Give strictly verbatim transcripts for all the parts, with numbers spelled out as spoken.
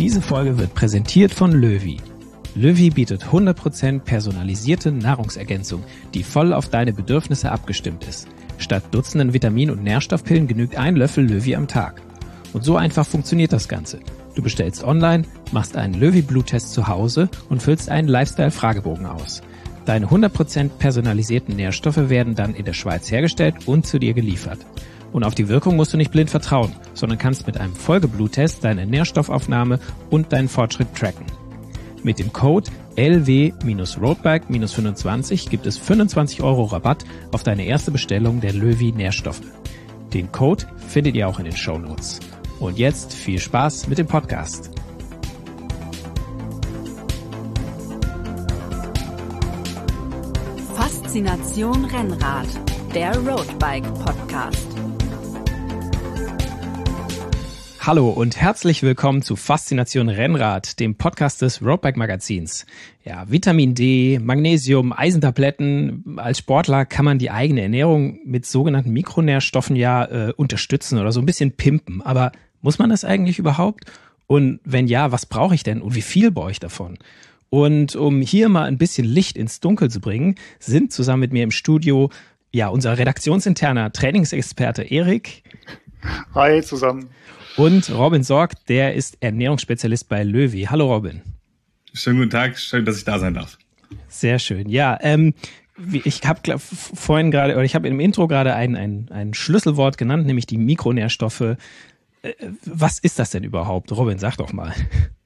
Diese Folge wird präsentiert von Löwy. Löwy bietet hundert Prozent personalisierte Nahrungsergänzung, die voll auf deine Bedürfnisse abgestimmt ist. Statt Dutzenden Vitamin- und Nährstoffpillen genügt ein Löffel Löwy am Tag. Und so einfach funktioniert das Ganze. Du bestellst online, machst einen Löwy-Bluttest zu Hause und füllst einen Lifestyle-Fragebogen aus. Deine hundert Prozent personalisierten Nährstoffe werden dann in der Schweiz hergestellt und zu dir geliefert. Und auf die Wirkung musst du nicht blind vertrauen, sondern kannst mit einem Folgebluttest deine Nährstoffaufnahme und deinen Fortschritt tracken. Mit dem Code L W Roadbike fünfundzwanzig gibt es fünfundzwanzig Euro Rabatt auf deine erste Bestellung der Löwy Nährstoffe. Den Code findet ihr auch in den Shownotes. Und jetzt viel Spaß mit dem Podcast. Faszination Rennrad, der Roadbike Podcast. Hallo und herzlich willkommen zu Faszination Rennrad, dem Podcast des Roadbike Magazins. Ja, Vitamin D, Magnesium, Eisentabletten. Als Sportler kann man die eigene Ernährung mit sogenannten Mikronährstoffen ja äh, unterstützen oder so ein bisschen pimpen. Aber muss man das eigentlich überhaupt? Und wenn ja, was brauche ich denn und wie viel brauche ich davon? Und um hier mal ein bisschen Licht ins Dunkel zu bringen, sind zusammen mit mir im Studio ja unser redaktionsinterner Trainingsexperte Erik. Hi zusammen. Und Robin Sorg, der ist Ernährungsspezialist bei Löwy. Hallo Robin. Schönen guten Tag, schön, dass ich da sein darf. Sehr schön. Ja, ähm, ich habe vorhin gerade, oder ich habe im Intro gerade ein, ein, ein Schlüsselwort genannt, nämlich die Mikronährstoffe. Äh, was ist das denn überhaupt? Robin, sag doch mal.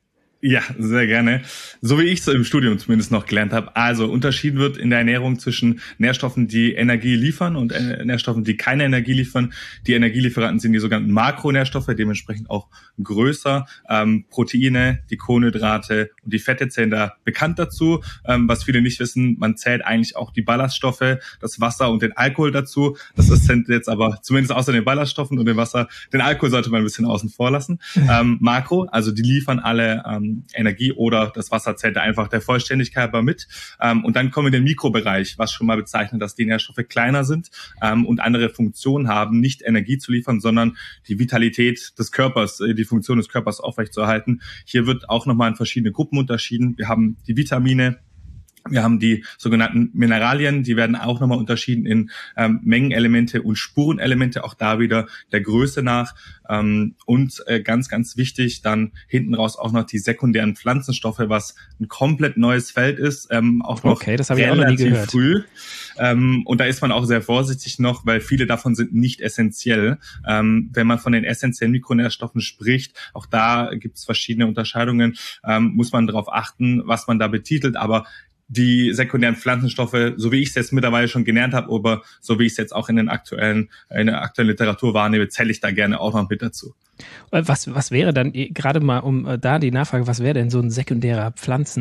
Ja, sehr gerne. So wie ich es im Studium zumindest noch gelernt habe. Also unterschieden wird in der Ernährung zwischen Nährstoffen, die Energie liefern und äh, Nährstoffen, die keine Energie liefern. Die Energielieferanten sind die sogenannten Makronährstoffe, dementsprechend auch größer. Ähm, Proteine, die Kohlenhydrate und die Fette zählen da bekannt dazu. Ähm, was viele nicht wissen, man zählt eigentlich auch die Ballaststoffe, das Wasser und den Alkohol dazu. Das ist jetzt aber zumindest außer den Ballaststoffen und dem Wasser, den Alkohol sollte man ein bisschen außen vor lassen. Ähm, Makro, also die liefern alle ähm, Energie oder das Wasser zählt da einfach der Vollständigkeit aber mit. Ähm, und dann kommen wir in den Mikrobereich, was schon mal bezeichnet, dass die Nährstoffe kleiner sind ähm, und andere Funktionen haben, nicht Energie zu liefern, sondern die Vitalität des Körpers, äh, die Funktion des Körpers aufrechtzuerhalten. Hier wird auch nochmal in verschiedene Gruppen unterschieden. Wir haben die Vitamine, wir haben die sogenannten Mineralien, die werden auch nochmal unterschieden in ähm, Mengenelemente und Spurenelemente, auch da wieder der Größe nach. Ähm, und äh, ganz, ganz wichtig, dann hinten raus auch noch die sekundären Pflanzenstoffe, was ein komplett neues Feld ist, ähm, auch noch okay, das habe ich auch noch nie gehört. Früh. Ähm, und da ist man auch sehr vorsichtig noch, weil viele davon sind nicht essentiell. Ähm, wenn man von den essentiellen Mikronährstoffen spricht, auch da gibt es verschiedene Unterscheidungen, ähm, muss man darauf achten, was man da betitelt, aber die sekundären Pflanzenstoffe, so wie ich es jetzt mittlerweile schon gelernt habe, aber so wie ich es jetzt auch in den aktuellen, in der aktuellen Literatur wahrnehme, zähle ich da gerne auch noch mit dazu. Was, was wäre dann, gerade mal um äh, da die Nachfrage, was wäre denn so ein sekundärer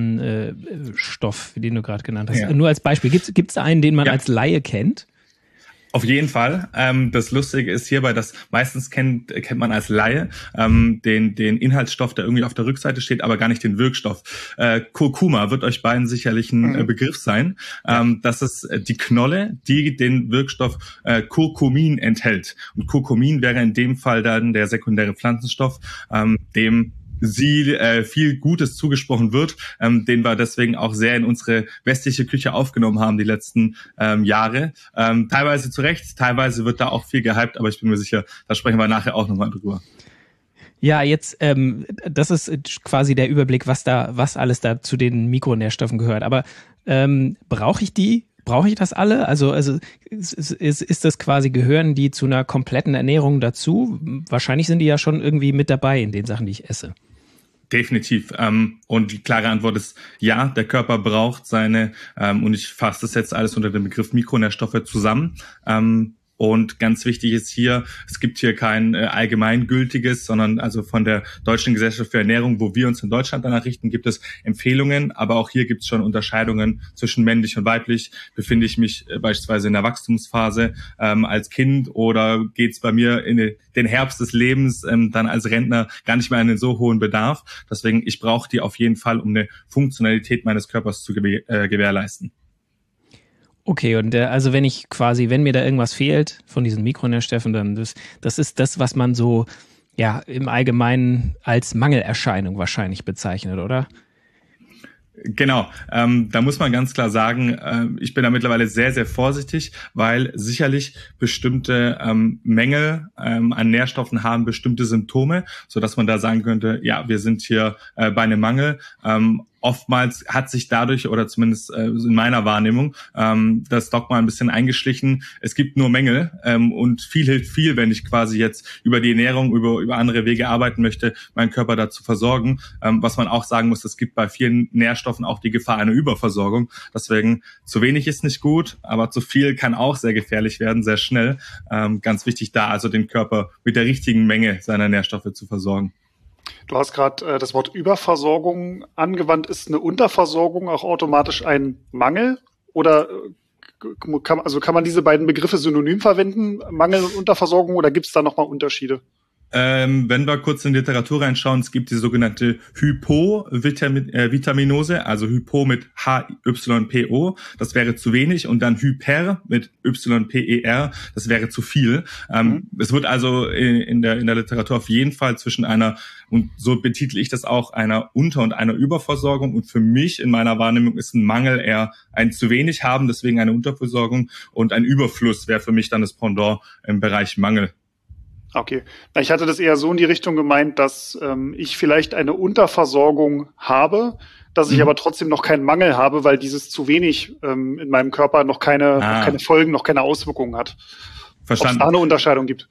Pflanzenstoff, äh, den du gerade genannt hast? Ja. Nur als Beispiel, gibt es da einen, den man ja. als Laie kennt? Auf jeden Fall. Ähm, das Lustige ist hierbei, dass meistens kennt kennt man als Laie ähm, den den Inhaltsstoff, der irgendwie auf der Rückseite steht, aber gar nicht den Wirkstoff. Äh, Kurkuma wird euch beiden sicherlich ein äh, Begriff sein. Ähm, das ist die Knolle, die den Wirkstoff äh, Curcumin enthält. Und Curcumin wäre in dem Fall dann der sekundäre Pflanzenstoff, ähm, dem sie äh, viel Gutes zugesprochen wird, ähm, den wir deswegen auch sehr in unsere westliche Küche aufgenommen haben die letzten ähm, Jahre. Ähm, teilweise zu Recht, teilweise wird da auch viel gehypt, aber ich bin mir sicher, da sprechen wir nachher auch nochmal drüber. Ja, jetzt, ähm, das ist quasi der Überblick, was da, was alles da zu den Mikronährstoffen gehört. Aber ähm, brauche ich die? Brauche ich das alle? Also, also ist, ist, ist das quasi, gehören die zu einer kompletten Ernährung dazu? Wahrscheinlich sind die ja schon irgendwie mit dabei in den Sachen, die ich esse. Definitiv. Ähm, und die klare Antwort ist ja, der Körper braucht seine, ähm, und ich fasse das jetzt alles unter dem Begriff Mikronährstoffe zusammen. Ähm, Und ganz wichtig ist hier, es gibt hier kein äh, allgemeingültiges, sondern also von der Deutschen Gesellschaft für Ernährung, wo wir uns in Deutschland danach richten, gibt es Empfehlungen, aber auch hier gibt es schon Unterscheidungen zwischen männlich und weiblich. Befinde ich mich äh, beispielsweise in der Wachstumsphase ähm, als Kind oder geht es bei mir in den Herbst des Lebens ähm, dann als Rentner gar nicht mehr einen so hohen Bedarf. Deswegen, ich brauche die auf jeden Fall, um eine Funktionalität meines Körpers zu gewähr, äh, gewährleisten. Okay, und äh, also wenn ich quasi, wenn mir da irgendwas fehlt von diesen Mikronährstoffen, dann das, das ist das, was man so ja im Allgemeinen als Mangelerscheinung wahrscheinlich bezeichnet, oder? Genau, ähm, da muss man ganz klar sagen, äh, ich bin da mittlerweile sehr, sehr vorsichtig, weil sicherlich bestimmte ähm, Mängel ähm, an Nährstoffen haben bestimmte Symptome, so dass man da sagen könnte, ja, wir sind hier äh, bei einem Mangel. Ähm, Oftmals hat sich dadurch, oder zumindest äh, in meiner Wahrnehmung, ähm, das Dogma ein bisschen eingeschlichen. Es gibt nur Mängel ähm, und viel hilft viel, wenn ich quasi jetzt über die Ernährung, über über andere Wege arbeiten möchte, meinen Körper dazu versorgen. Ähm, was man auch sagen muss, es gibt bei vielen Nährstoffen auch die Gefahr einer Überversorgung. Deswegen, zu wenig ist nicht gut, aber zu viel kann auch sehr gefährlich werden, sehr schnell. Ähm, ganz wichtig da also den Körper mit der richtigen Menge seiner Nährstoffe zu versorgen. Du hast gerade äh, das Wort Überversorgung angewandt. Ist eine Unterversorgung auch automatisch ein Mangel? Oder äh, kann, also kann man diese beiden Begriffe synonym verwenden, Mangel und Unterversorgung, oder gibt es da nochmal Unterschiede? Ähm, wenn wir kurz in die Literatur reinschauen, es gibt die sogenannte Hypovitaminose, also Hypo mit H Y P O, das wäre zu wenig, und dann Hyper mit Y P E R, das wäre zu viel. Ähm, mhm. Es wird also in, in der in der Literatur auf jeden Fall zwischen einer, und so betitel ich das auch, einer Unter- und einer Überversorgung, und für mich in meiner Wahrnehmung ist ein Mangel eher ein zu wenig haben, deswegen eine Unterversorgung, und ein Überfluss wäre für mich dann das Pendant im Bereich Mangel. Okay. Ich hatte das eher so in die Richtung gemeint, dass ähm, ich vielleicht eine Unterversorgung habe, dass ich mhm. aber trotzdem noch keinen Mangel habe, weil dieses zu wenig ähm, in meinem Körper noch keine, ah. noch keine Folgen, noch keine Auswirkungen hat. Verstanden. Ob es da eine Unterscheidung gibt?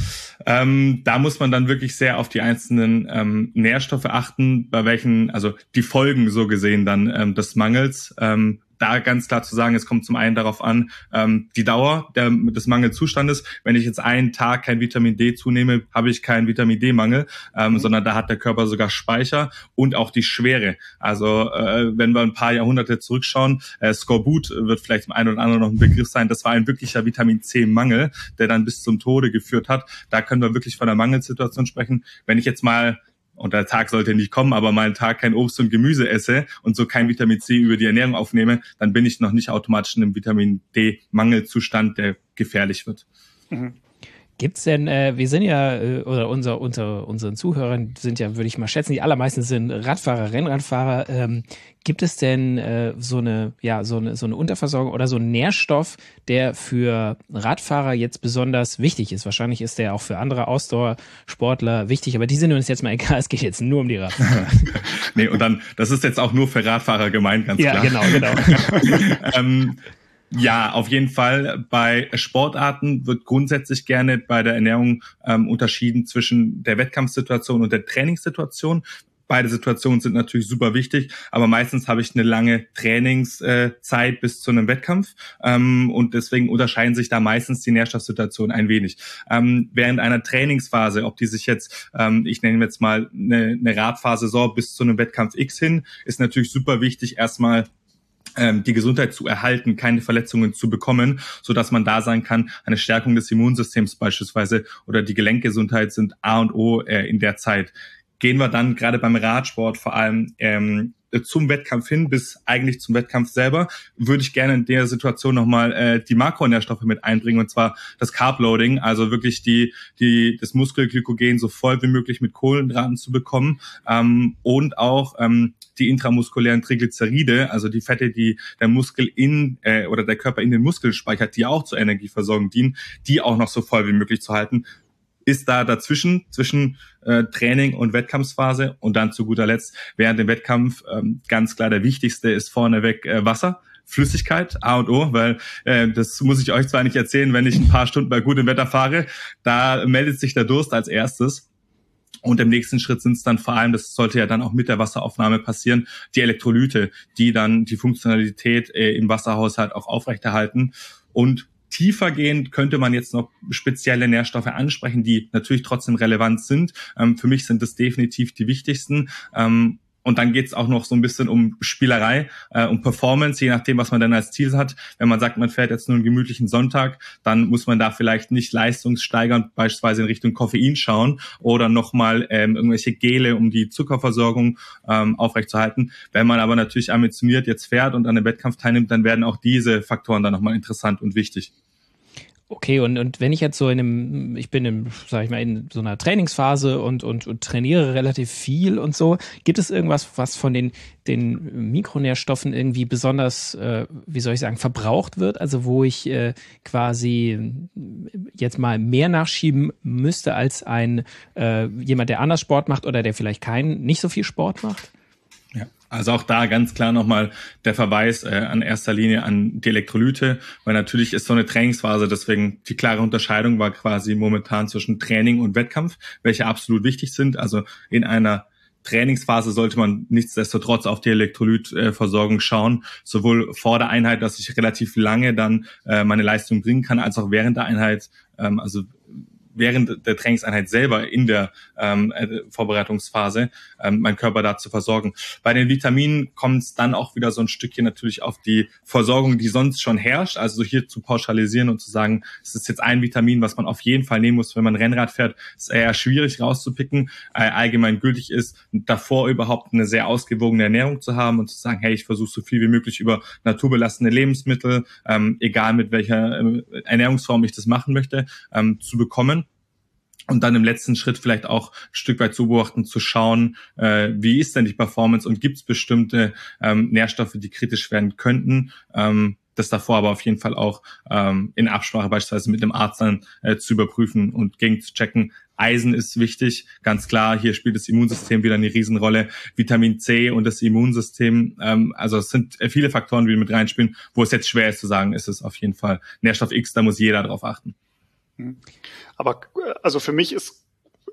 Ähm, da muss man dann wirklich sehr auf die einzelnen ähm, Nährstoffe achten, bei welchen, also die Folgen so gesehen dann ähm, des Mangels. Ähm, da ganz klar zu sagen, es kommt zum einen darauf an, ähm, die Dauer der, des Mangelzustandes. Wenn ich jetzt einen Tag kein Vitamin D zunehme, habe ich keinen Vitamin D-Mangel, ähm, mhm. sondern da hat der Körper sogar Speicher, und auch die Schwere. Also äh, wenn wir ein paar Jahrhunderte zurückschauen, äh, Skorbut wird vielleicht dem einen oder anderen noch ein Begriff sein, das war ein wirklicher Vitamin C-Mangel, der dann bis zum Tode geführt hat. Da können wir wirklich von einer Mangelsituation sprechen. Wenn ich jetzt mal, und der Tag sollte nicht kommen, aber mal einen Tag kein Obst und Gemüse esse und so kein Vitamin C über die Ernährung aufnehme, dann bin ich noch nicht automatisch in einem Vitamin D-Mangelzustand, der gefährlich wird. Mhm. Gibt's denn, äh, wir sind ja, äh, oder unser, unter unseren Zuhörern sind ja, würde ich mal schätzen, die allermeisten sind Radfahrer, Rennradfahrer. Ähm, gibt es denn äh, so eine, ja, so eine, so eine Unterversorgung oder so einen Nährstoff, der für Radfahrer jetzt besonders wichtig ist? Wahrscheinlich ist der auch für andere Ausdauersportler wichtig, aber die sind uns jetzt mal egal, es geht jetzt nur um die Radfahrer. Nee, und dann, das ist jetzt auch nur für Radfahrer gemeint, ganz ja, klar. Ja, genau, genau. ähm, Ja, auf jeden Fall. Bei Sportarten wird grundsätzlich gerne bei der Ernährung ähm, unterschieden zwischen der Wettkampfsituation und der Trainingssituation. Beide Situationen sind natürlich super wichtig, aber meistens habe ich eine lange Trainingszeit bis zu einem Wettkampf, ähm, und deswegen unterscheiden sich da meistens die Nährstoffsituationen ein wenig. Ähm, während einer Trainingsphase, ob die sich jetzt, ähm, ich nenne jetzt mal eine, eine Radfahrsaison bis zu einem Wettkampf X hin, ist natürlich super wichtig, erstmal die Gesundheit zu erhalten, keine Verletzungen zu bekommen, so dass man da sein kann, eine Stärkung des Immunsystems beispielsweise oder die Gelenkgesundheit sind A und O äh, in der Zeit. Gehen wir dann gerade beim Radsport vor allem ähm, zum Wettkampf hin, bis eigentlich zum Wettkampf selber, würde ich gerne in der Situation nochmal äh, die Makronährstoffe mit einbringen, und zwar das Carb-Loading, also wirklich die die das Muskelglykogen so voll wie möglich mit Kohlenhydraten zu bekommen, ähm, und auch ähm, die intramuskulären Triglyceride, also die Fette, die der Muskel in äh, oder der Körper in den Muskel speichert, die auch zur Energieversorgung dienen, die auch noch so voll wie möglich zu halten. Ist da dazwischen, zwischen äh, Training und Wettkampfphase, und dann zu guter Letzt während dem Wettkampf ähm, ganz klar der wichtigste ist vorneweg äh, Wasser, Flüssigkeit, A und O, weil äh, das muss ich euch zwar nicht erzählen, wenn ich ein paar Stunden bei gutem Wetter fahre, da meldet sich der Durst als erstes. Und im nächsten Schritt sind es dann vor allem, das sollte ja dann auch mit der Wasseraufnahme passieren, die Elektrolyte, die dann die Funktionalität äh, im Wasserhaushalt auch aufrechterhalten. Und tiefergehend könnte man jetzt noch spezielle Nährstoffe ansprechen, die natürlich trotzdem relevant sind. Ähm, für mich sind das definitiv die wichtigsten. Ähm, Und dann geht es auch noch so ein bisschen um Spielerei, äh, um Performance, je nachdem, was man denn als Ziel hat. Wenn man sagt, man fährt jetzt nur einen gemütlichen Sonntag, dann muss man da vielleicht nicht leistungssteigernd beispielsweise in Richtung Koffein schauen oder nochmal ähm, irgendwelche Gele, um die Zuckerversorgung ähm, aufrechtzuerhalten. Wenn man aber natürlich ambitioniert jetzt fährt und an einem Wettkampf teilnimmt, dann werden auch diese Faktoren dann nochmal interessant und wichtig. Okay, und, und wenn ich jetzt so in einem, ich bin in, sag ich mal, in so einer Trainingsphase und, und, und trainiere relativ viel und so, gibt es irgendwas, was von den, den Mikronährstoffen irgendwie besonders, äh, wie soll ich sagen, verbraucht wird? Also wo ich äh, quasi jetzt mal mehr nachschieben müsste als ein äh, jemand, der anders Sport macht oder der vielleicht keinen, nicht so viel Sport macht? Ja, also auch da ganz klar nochmal der Verweis äh, an erster Linie an die Elektrolyte, weil natürlich ist so eine Trainingsphase, deswegen die klare Unterscheidung war quasi momentan zwischen Training und Wettkampf, welche absolut wichtig sind. Also in einer Trainingsphase sollte man nichtsdestotrotz auf die Elektrolytversorgung schauen, sowohl vor der Einheit, dass ich relativ lange dann äh, meine Leistung bringen kann, als auch während der Einheit, ähm, also während der Trainingseinheit selber in der ähm, Vorbereitungsphase ähm, meinen Körper da zu versorgen. Bei den Vitaminen kommt es dann auch wieder so ein Stückchen natürlich auf die Versorgung, die sonst schon herrscht. Also hier zu pauschalisieren und zu sagen, es ist jetzt ein Vitamin, was man auf jeden Fall nehmen muss, wenn man Rennrad fährt, ist eher schwierig rauszupicken. Äh, allgemein gültig ist, davor überhaupt eine sehr ausgewogene Ernährung zu haben und zu sagen, hey, ich versuche so viel wie möglich über naturbelassene Lebensmittel, ähm, egal mit welcher äh, Ernährungsform ich das machen möchte, ähm, zu bekommen. Und dann im letzten Schritt vielleicht auch ein Stück weit zu beobachten, zu schauen, äh, wie ist denn die Performance und gibt es bestimmte ähm, Nährstoffe, die kritisch werden könnten. Ähm, das davor aber auf jeden Fall auch ähm, in Absprache beispielsweise mit dem Arzt dann äh, zu überprüfen und gegen zu checken. Eisen ist wichtig, ganz klar. Hier spielt das Immunsystem wieder eine Riesenrolle. Vitamin C und das Immunsystem. Ähm, also es sind viele Faktoren, die mit reinspielen, wo es jetzt schwer ist zu sagen, ist es auf jeden Fall Nährstoff X, da muss jeder drauf achten. Aber also für mich ist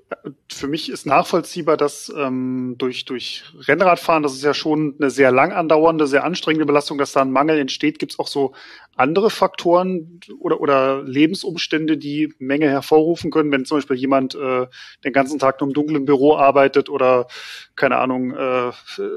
für mich ist nachvollziehbar, dass ähm, durch durch Rennradfahren, das ist ja schon eine sehr lang andauernde, sehr anstrengende Belastung, dass da ein Mangel entsteht. Gibt es auch so andere Faktoren oder oder Lebensumstände, die Menge hervorrufen können, wenn zum Beispiel jemand äh, den ganzen Tag nur im dunklen Büro arbeitet oder keine Ahnung äh,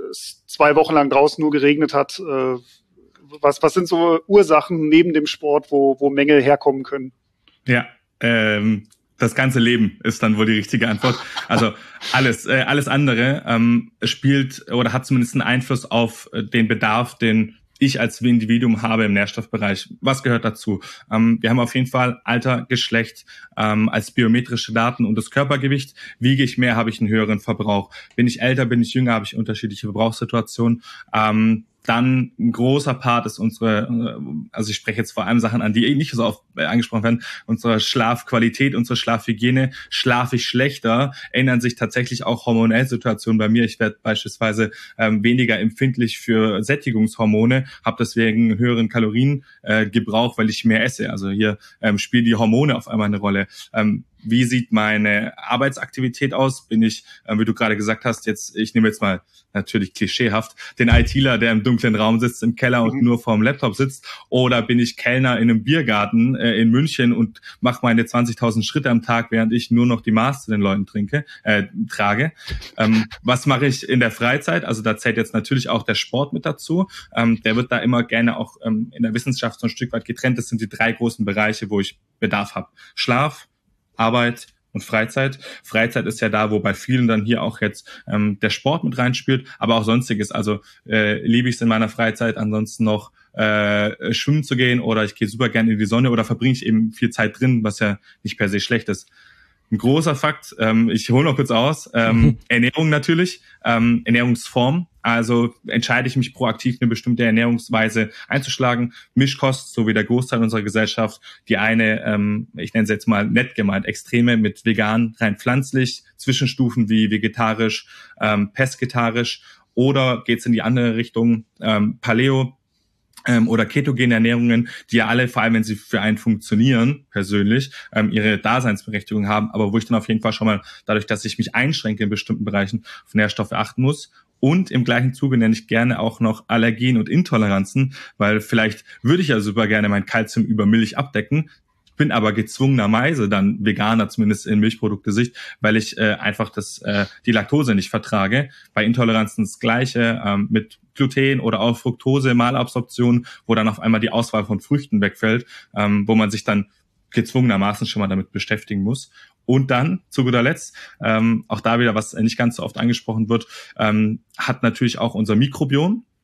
zwei Wochen lang draußen nur geregnet hat? Äh, was was sind so Ursachen neben dem Sport, wo wo Mängel herkommen können? Ja, ähm, das ganze Leben ist dann wohl die richtige Antwort. Also alles, äh, alles andere ähm, spielt oder hat zumindest einen Einfluss auf äh, den Bedarf, den ich als Individuum habe im Nährstoffbereich. Was gehört dazu? Ähm, wir haben auf jeden Fall Alter, Geschlecht ähm, als biometrische Daten und das Körpergewicht. Wiege ich mehr, habe ich einen höheren Verbrauch. Bin ich älter, bin ich jünger, habe ich unterschiedliche Verbrauchssituationen. Ähm, Dann ein großer Part ist unsere, also ich spreche jetzt vor allem Sachen an, die nicht so oft angesprochen werden, unsere Schlafqualität, unsere Schlafhygiene. Schlafe ich schlechter, ändern sich tatsächlich auch hormonelle Situationen bei mir. Ich werde beispielsweise ähm, weniger empfindlich für Sättigungshormone, habe deswegen einen höheren Kaloriengebrauch, äh, weil ich mehr esse. Also hier ähm, spielen die Hormone auf einmal eine Rolle. Ähm, Wie sieht meine Arbeitsaktivität aus? Bin ich, äh, wie du gerade gesagt hast, jetzt, ich nehme jetzt mal natürlich klischeehaft, den ITler, der im dunklen Raum sitzt, im Keller und mhm. nur vorm Laptop sitzt? Oder bin ich Kellner in einem Biergarten äh, in München und mache meine zwanzigtausend Schritte am Tag, während ich nur noch die Maß zu den Leuten trinke, äh, trage? Ähm, was mache ich in der Freizeit? Also da zählt jetzt natürlich auch der Sport mit dazu. Ähm, der wird da immer gerne auch ähm, in der Wissenschaft so ein Stück weit getrennt. Das sind die drei großen Bereiche, wo ich Bedarf habe. Schlaf, Arbeit und Freizeit. Freizeit ist ja da, wo bei vielen dann hier auch jetzt ähm, der Sport mit reinspielt, aber auch Sonstiges. Also äh, liebe ich es in meiner Freizeit ansonsten noch äh, schwimmen zu gehen oder ich gehe super gerne in die Sonne oder verbringe ich eben viel Zeit drin, was ja nicht per se schlecht ist. Ein großer Fakt, ähm, ich hole noch kurz aus, ähm, mhm. Ernährung natürlich, ähm, Ernährungsform. Also entscheide ich mich proaktiv, eine bestimmte Ernährungsweise einzuschlagen. Mischkost, so wie der Großteil unserer Gesellschaft. Die eine, ähm, ich nenne es jetzt mal nett gemeint, Extreme mit vegan, rein pflanzlich, Zwischenstufen wie vegetarisch, ähm, pesketarisch. Oder geht's in die andere Richtung, ähm, Paleo, Ähm, oder ketogene Ernährungen, die ja alle, vor allem wenn sie für einen funktionieren, persönlich, ähm, ihre Daseinsberechtigung haben, aber wo ich dann auf jeden Fall schon mal, dadurch, dass ich mich einschränke in bestimmten Bereichen, auf Nährstoffe achten muss. Und im gleichen Zuge nenne ich gerne auch noch Allergien und Intoleranzen, weil vielleicht würde ich ja super gerne mein Kalzium über Milch abdecken, bin aber gezwungenerweise dann Veganer, zumindest in Milchprodukte-Sicht, weil ich äh, einfach das äh, die Laktose nicht vertrage. Bei Intoleranzen das Gleiche ähm, mit Gluten oder auch Fructose, Malabsorption, wo dann auf einmal die Auswahl von Früchten wegfällt, ähm, wo man sich dann gezwungenermaßen schon mal damit beschäftigen muss. Und dann, zu guter Letzt, ähm, auch da wieder, was nicht ganz so oft angesprochen wird, ähm, hat natürlich auch unser Mikrobiom.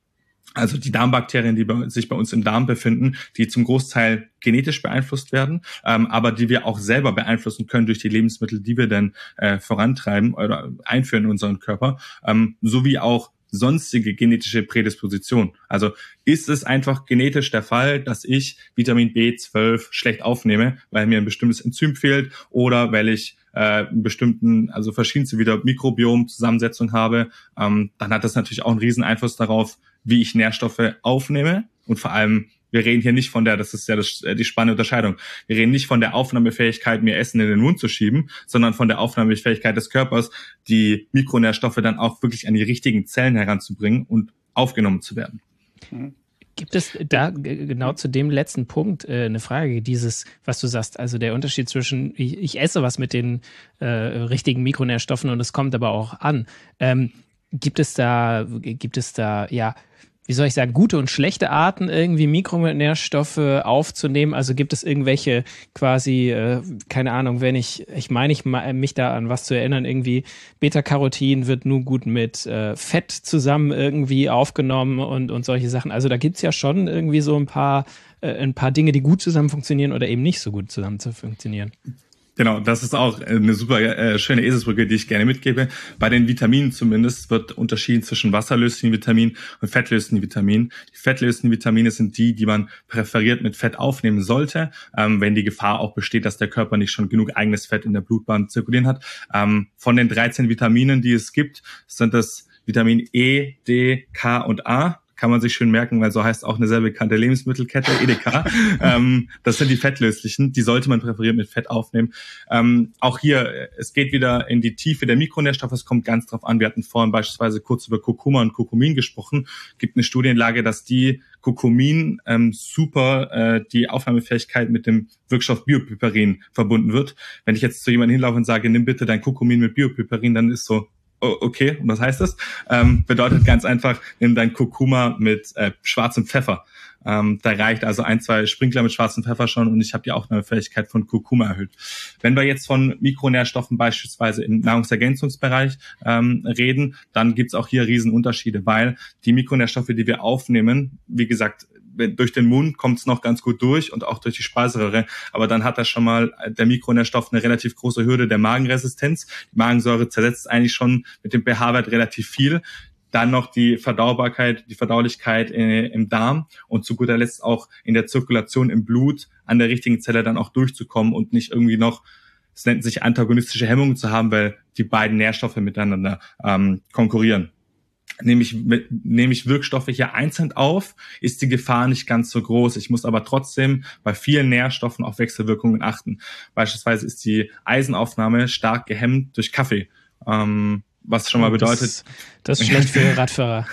Also die Darmbakterien, die bei, sich bei uns im Darm befinden, die zum Großteil genetisch beeinflusst werden, ähm, aber die wir auch selber beeinflussen können durch die Lebensmittel, die wir dann äh, vorantreiben oder einführen in unseren Körper, ähm, sowie auch sonstige genetische Prädisposition. Also ist es einfach genetisch der Fall, dass ich Vitamin B zwölf schlecht aufnehme, weil mir ein bestimmtes Enzym fehlt oder weil ich äh, einen bestimmten, also verschiedenste wieder Mikrobiom-Zusammensetzung habe, ähm, dann hat das natürlich auch einen riesen Einfluss darauf, wie ich Nährstoffe aufnehme und vor allem, wir reden hier nicht von der, das ist ja das, die spannende Unterscheidung, wir reden nicht von der Aufnahmefähigkeit, mir Essen in den Mund zu schieben, sondern von der Aufnahmefähigkeit des Körpers, die Mikronährstoffe dann auch wirklich an die richtigen Zellen heranzubringen und aufgenommen zu werden. Mhm. Gibt es da genau zu dem letzten Punkt äh, eine Frage, dieses, was du sagst, also der Unterschied zwischen, ich, ich esse was mit den äh, richtigen Mikronährstoffen und es kommt aber auch an. Ähm, gibt es da, gibt es da, ja, wie soll ich sagen, gute und schlechte Arten, irgendwie Mikronährstoffe aufzunehmen? Also gibt es irgendwelche quasi, äh, keine Ahnung, wenn ich, ich meine, ich mich da an was zu erinnern, irgendwie Beta-Carotin wird nur gut mit äh, Fett zusammen irgendwie aufgenommen und, und solche Sachen. Also da gibt's ja schon irgendwie so ein paar, äh, ein paar Dinge, die gut zusammen funktionieren oder eben nicht so gut zusammen zu funktionieren. Genau, das ist auch eine super äh, schöne Eselsbrücke, die ich gerne mitgebe. Bei den Vitaminen zumindest wird unterschieden zwischen wasserlöslichen Vitaminen und fettlöslichen Vitaminen. Die fettlöslichen Vitamine sind die, die man präferiert mit Fett aufnehmen sollte, ähm, wenn die Gefahr auch besteht, dass der Körper nicht schon genug eigenes Fett in der Blutbahn zirkulieren hat. Ähm, von den dreizehn Vitaminen, die es gibt, sind das Vitamin E, D, K und A. Kann man sich schön merken, weil so heißt auch eine sehr bekannte Lebensmittelkette, Edeka. ähm, das sind die fettlöslichen, die sollte man präferiert mit Fett aufnehmen. Ähm, auch hier, es geht wieder in die Tiefe der Mikronährstoffe, es kommt ganz drauf an. Wir hatten vorhin beispielsweise kurz über Kurkuma und Kurkumin gesprochen. Es gibt eine Studienlage, dass die Kurkumin ähm, super äh, die Aufnahmefähigkeit mit dem Wirkstoff Biopiperin verbunden wird. Wenn ich jetzt zu jemandem hinlaufe und sage, nimm bitte dein Kurkumin mit Biopiperin, dann ist so, okay, und was heißt das? Ähm, bedeutet ganz einfach, nimm dein Kurkuma mit äh, schwarzem Pfeffer. Ähm, da reicht also ein, zwei Sprinkler mit schwarzem Pfeffer schon und ich habe die Aufnahmefähigkeit von Kurkuma erhöht. Wenn wir jetzt von Mikronährstoffen beispielsweise im Nahrungsergänzungsbereich ähm, reden, dann gibt's auch hier Riesenunterschiede, weil die Mikronährstoffe, die wir aufnehmen, wie gesagt, durch den Mund kommt es noch ganz gut durch und auch durch die Speiseröhre, aber dann hat da schon mal der Mikronährstoff eine relativ große Hürde der Magenresistenz. Die Magensäure zersetzt eigentlich schon mit dem pH-Wert relativ viel. Dann noch die Verdaubarkeit, die Verdaulichkeit äh, im Darm und zu guter Letzt auch in der Zirkulation im Blut an der richtigen Zelle dann auch durchzukommen und nicht irgendwie noch, es nennt sich antagonistische Hemmungen zu haben, weil die beiden Nährstoffe miteinander ähm, konkurrieren. Nehme ich, nehme ich Wirkstoffe hier einzeln auf, ist die Gefahr nicht ganz so groß. Ich muss aber trotzdem bei vielen Nährstoffen auf Wechselwirkungen achten. Beispielsweise ist die Eisenaufnahme stark gehemmt durch Kaffee. Ähm, was schon mal bedeutet... Das, das ist schlecht für Radfahrer.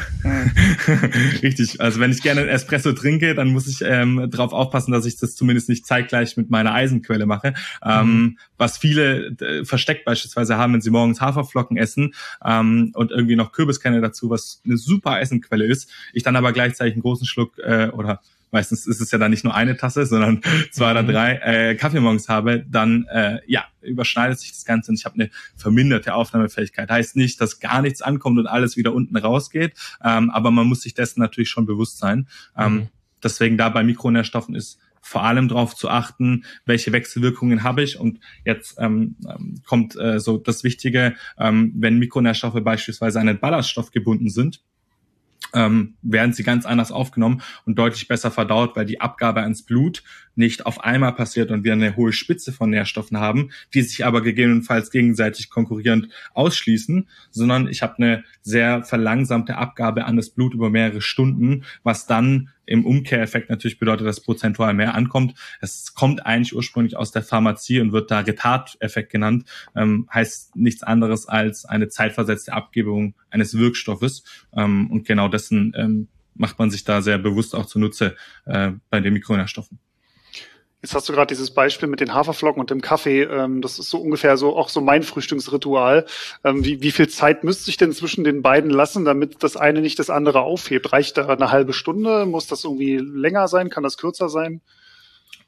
Richtig, also wenn ich gerne einen Espresso trinke, dann muss ich ähm, darauf aufpassen, dass ich das zumindest nicht zeitgleich mit meiner Eisenquelle mache. Ähm, mhm. Was viele äh, versteckt beispielsweise haben, wenn sie morgens Haferflocken essen ähm, und irgendwie noch Kürbiskerne dazu, was eine super Eisenquelle ist, ich dann aber gleichzeitig einen großen Schluck äh, oder meistens ist es ja dann nicht nur eine Tasse, sondern zwei mhm. oder drei äh, Kaffee morgens habe, dann äh, ja überschneidet sich das Ganze und ich habe eine verminderte Aufnahmefähigkeit. Heißt nicht, dass gar nichts ankommt und alles wieder unten rausgeht, ähm, aber man muss sich dessen natürlich schon bewusst sein. Ähm, mhm. Deswegen da bei Mikronährstoffen ist vor allem darauf zu achten, welche Wechselwirkungen habe ich. Und jetzt ähm, kommt äh, so das Wichtige, ähm, wenn Mikronährstoffe beispielsweise an einen Ballaststoff gebunden sind, ähm, werden sie ganz anders aufgenommen und deutlich besser verdaut, weil die Abgabe ans Blut nicht auf einmal passiert und wir eine hohe Spitze von Nährstoffen haben, die sich aber gegebenenfalls gegenseitig konkurrierend ausschließen, sondern ich habe eine sehr verlangsamte Abgabe an das Blut über mehrere Stunden, was dann im Umkehreffekt natürlich bedeutet, dass prozentual mehr ankommt. Es kommt eigentlich ursprünglich aus der Pharmazie und wird da Retardeffekt genannt, ähm, heißt nichts anderes als eine zeitversetzte Abgebung eines Wirkstoffes ähm, und genau dessen ähm, macht man sich da sehr bewusst auch zunutze äh, bei den Mikronährstoffen. Jetzt hast du gerade dieses Beispiel mit den Haferflocken und dem Kaffee. Ähm, das ist so ungefähr so auch so mein Frühstücksritual. Ähm, wie, wie viel Zeit müsste ich denn zwischen den beiden lassen, damit das eine nicht das andere aufhebt? Reicht da eine halbe Stunde? Muss das irgendwie länger sein? Kann das kürzer sein?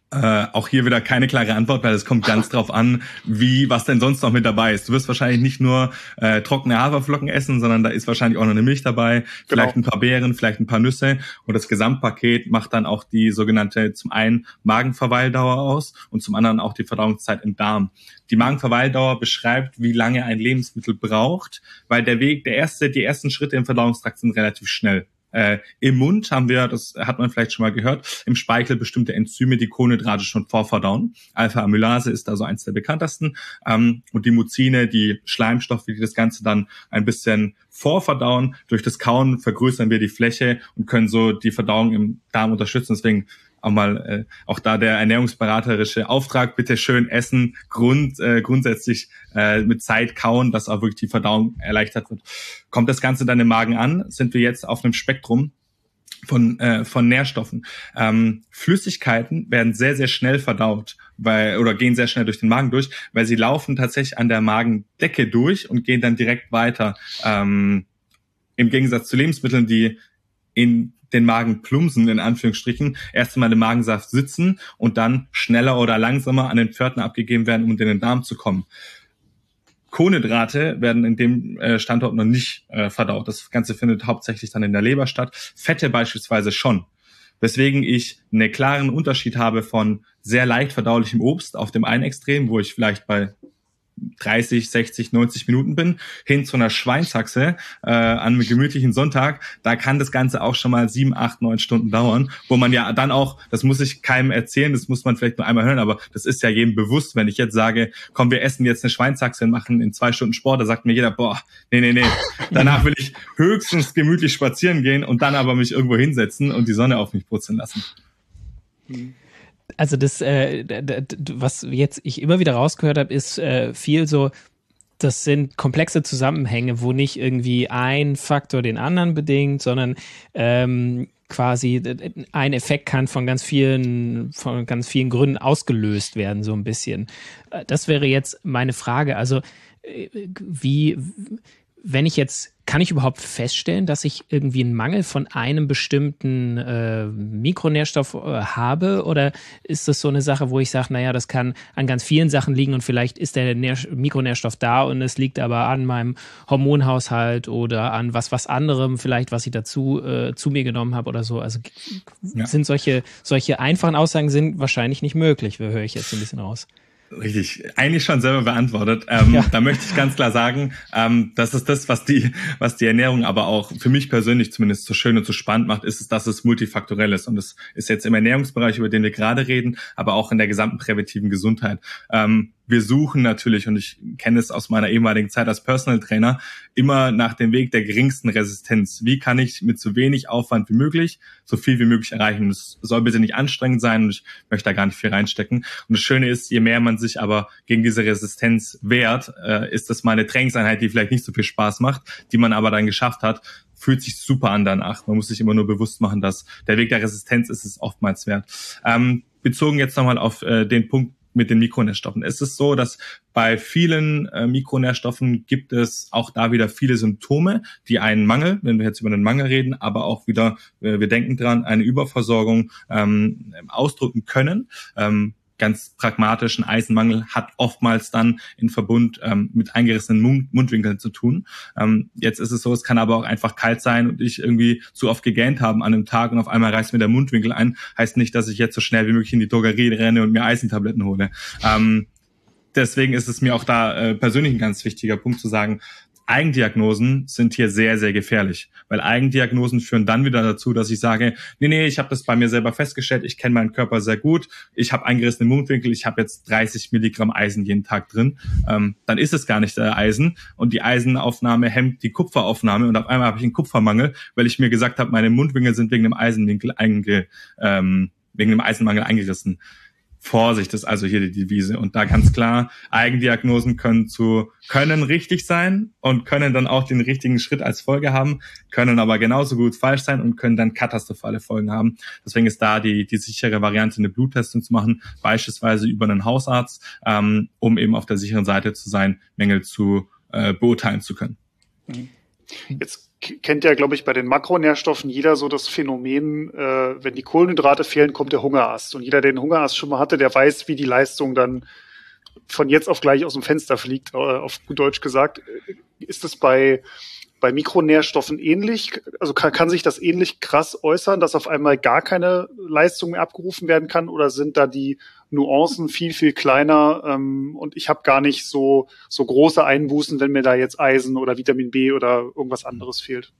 Äh, auch hier wieder keine klare Antwort, weil es kommt ganz drauf an, wie, was denn sonst noch mit dabei ist. Du wirst wahrscheinlich nicht nur äh, trockene Haferflocken essen, sondern da ist wahrscheinlich auch noch eine Milch dabei, vielleicht genau. ein paar Beeren, vielleicht ein paar Nüsse. Und das Gesamtpaket macht dann auch die sogenannte, zum einen Magenverweildauer aus und zum anderen auch die Verdauungszeit im Darm. Die Magenverweildauer beschreibt, wie lange ein Lebensmittel braucht, weil der Weg, der erste, die ersten Schritte im Verdauungstrakt sind relativ schnell. Äh, Im Mund haben wir, das hat man vielleicht schon mal gehört, im Speichel bestimmte Enzyme, die Kohlenhydrate schon vorverdauen. Alpha-Amylase ist also eins der bekanntesten. Ähm, und die Muzine, die Schleimstoffe, die das Ganze dann ein bisschen vorverdauen. Durch das Kauen vergrößern wir die Fläche und können so die Verdauung im Darm unterstützen. Deswegen auch mal äh, auch da der ernährungsberaterische Auftrag, bitte schön essen, Grund äh, grundsätzlich äh, mit Zeit kauen, dass auch wirklich die Verdauung erleichtert wird. Kommt das Ganze dann im Magen an, sind wir jetzt auf einem Spektrum von äh, von Nährstoffen. Ähm, Flüssigkeiten werden sehr, sehr schnell verdaut, weil oder gehen sehr schnell durch den Magen durch, weil sie laufen tatsächlich an der Magendecke durch und gehen dann direkt weiter. Ähm, im Gegensatz zu Lebensmitteln, die in den Magen plumpsen, in Anführungsstrichen, erst einmal im Magensaft sitzen und dann schneller oder langsamer an den Pförtner abgegeben werden, um in den Darm zu kommen. Kohlenhydrate werden in dem äh, Standort noch nicht äh, verdaut. Das Ganze findet hauptsächlich dann in der Leber statt. Fette beispielsweise schon. Weswegen ich einen klaren Unterschied habe von sehr leicht verdaulichem Obst auf dem einen Extrem, wo ich vielleicht bei dreißig, sechzig, neunzig Minuten bin, hin zu einer Schweinshaxe äh, an einem gemütlichen Sonntag, da kann das Ganze auch schon mal sieben, acht, neun Stunden dauern, wo man ja dann auch, das muss ich keinem erzählen, das muss man vielleicht nur einmal hören, aber das ist ja jedem bewusst, wenn ich jetzt sage, komm, wir essen jetzt eine Schweinshaxe und machen in zwei Stunden Sport, da sagt mir jeder, boah, nee, nee, nee, danach will ich höchstens gemütlich spazieren gehen und dann aber mich irgendwo hinsetzen und die Sonne auf mich putzen lassen. Mhm. Also das, äh, was jetzt ich immer wieder rausgehört habe, ist äh, viel so, das sind komplexe Zusammenhänge, wo nicht irgendwie ein Faktor den anderen bedingt, sondern ähm, quasi ein Effekt kann von ganz vielen, von ganz vielen Gründen ausgelöst werden, so ein bisschen. Das wäre jetzt meine Frage. Also wie, wenn ich jetzt, kann ich überhaupt feststellen, dass ich irgendwie einen Mangel von einem bestimmten äh, Mikronährstoff äh, habe? Oder ist das so eine Sache, wo ich sage, naja, das kann an ganz vielen Sachen liegen und vielleicht ist der Nähr- Mikronährstoff da und es liegt aber an meinem Hormonhaushalt oder an was was anderem vielleicht, was ich dazu äh, zu mir genommen habe oder so. Also ja. sind solche, solche einfachen Aussagen sind wahrscheinlich nicht möglich, höre ich jetzt ein bisschen raus. Richtig, eigentlich schon selber beantwortet. Ähm, ja. Da möchte ich ganz klar sagen, ähm, das ist das, was die, was die Ernährung aber auch für mich persönlich zumindest so schön und so spannend macht, ist es, dass es multifaktorell ist. Und das ist jetzt im Ernährungsbereich, über den wir gerade reden, aber auch in der gesamten präventiven Gesundheit. Ähm, Wir suchen natürlich, und ich kenne es aus meiner ehemaligen Zeit als Personal Trainer, immer nach dem Weg der geringsten Resistenz. Wie kann ich mit so wenig Aufwand wie möglich so viel wie möglich erreichen? Es soll bitte nicht anstrengend sein und ich möchte da gar nicht viel reinstecken. Und das Schöne ist, je mehr man sich aber gegen diese Resistenz wehrt, äh, ist das mal eine Trainingseinheit, die vielleicht nicht so viel Spaß macht, die man aber dann geschafft hat, fühlt sich super an danach. Man muss sich immer nur bewusst machen, dass der Weg der Resistenz ist es oftmals wert. Ähm, bezogen jetzt nochmal auf äh, den Punkt mit den Mikronährstoffen. Es ist so, dass bei vielen äh, Mikronährstoffen gibt es auch da wieder viele Symptome, die einen Mangel, wenn wir jetzt über einen Mangel reden, aber auch wieder, äh, wir denken dran, eine Überversorgung ähm, ausdrücken können. Ähm, ganz pragmatischen Eisenmangel hat oftmals dann in Verbund ähm, mit eingerissenen Mund- Mundwinkeln zu tun. Ähm, jetzt ist es so, es kann aber auch einfach kalt sein und ich irgendwie zu oft gegähnt haben an einem Tag und auf einmal reißt mir der Mundwinkel ein. Heißt nicht, dass ich jetzt so schnell wie möglich in die Drogerie renne und mir Eisentabletten hole. Ähm, deswegen ist es mir auch da äh, persönlich ein ganz wichtiger Punkt zu sagen, Eigendiagnosen sind hier sehr, sehr gefährlich, weil Eigendiagnosen führen dann wieder dazu, dass ich sage, nee, nee, ich habe das bei mir selber festgestellt, ich kenne meinen Körper sehr gut, ich habe eingerissene Mundwinkel, ich habe jetzt dreißig Milligramm Eisen jeden Tag drin, ähm, dann ist es gar nicht der Eisen und die Eisenaufnahme hemmt die Kupferaufnahme und auf einmal habe ich einen Kupfermangel, weil ich mir gesagt habe, meine Mundwinkel sind wegen dem Eisenwinkel einge, ähm, wegen dem Eisenmangel eingerissen. Vorsicht ist also hier die Devise. Und da ganz klar, Eigendiagnosen können zu, können richtig sein und können dann auch den richtigen Schritt als Folge haben, können aber genauso gut falsch sein und können dann katastrophale Folgen haben. Deswegen ist da die, die sichere Variante, eine Bluttestung zu machen, beispielsweise über einen Hausarzt, ähm, um eben auf der sicheren Seite zu sein, Mängel zu äh, beurteilen zu können. Jetzt kennt ja, glaube ich, bei den Makronährstoffen jeder so das Phänomen, äh, wenn die Kohlenhydrate fehlen, kommt der Hungerast. Und jeder, der den Hungerast schon mal hatte, der weiß, wie die Leistung dann von jetzt auf gleich aus dem Fenster fliegt, äh, auf gut Deutsch gesagt. Ist das bei bei Mikronährstoffen ähnlich? Also kann, kann sich das ähnlich krass äußern, dass auf einmal gar keine Leistung mehr abgerufen werden kann? Oder sind da die Nuancen viel, viel kleiner ähm, und ich habe gar nicht so so große Einbußen, wenn mir da jetzt Eisen oder Vitamin B oder irgendwas anderes fehlt?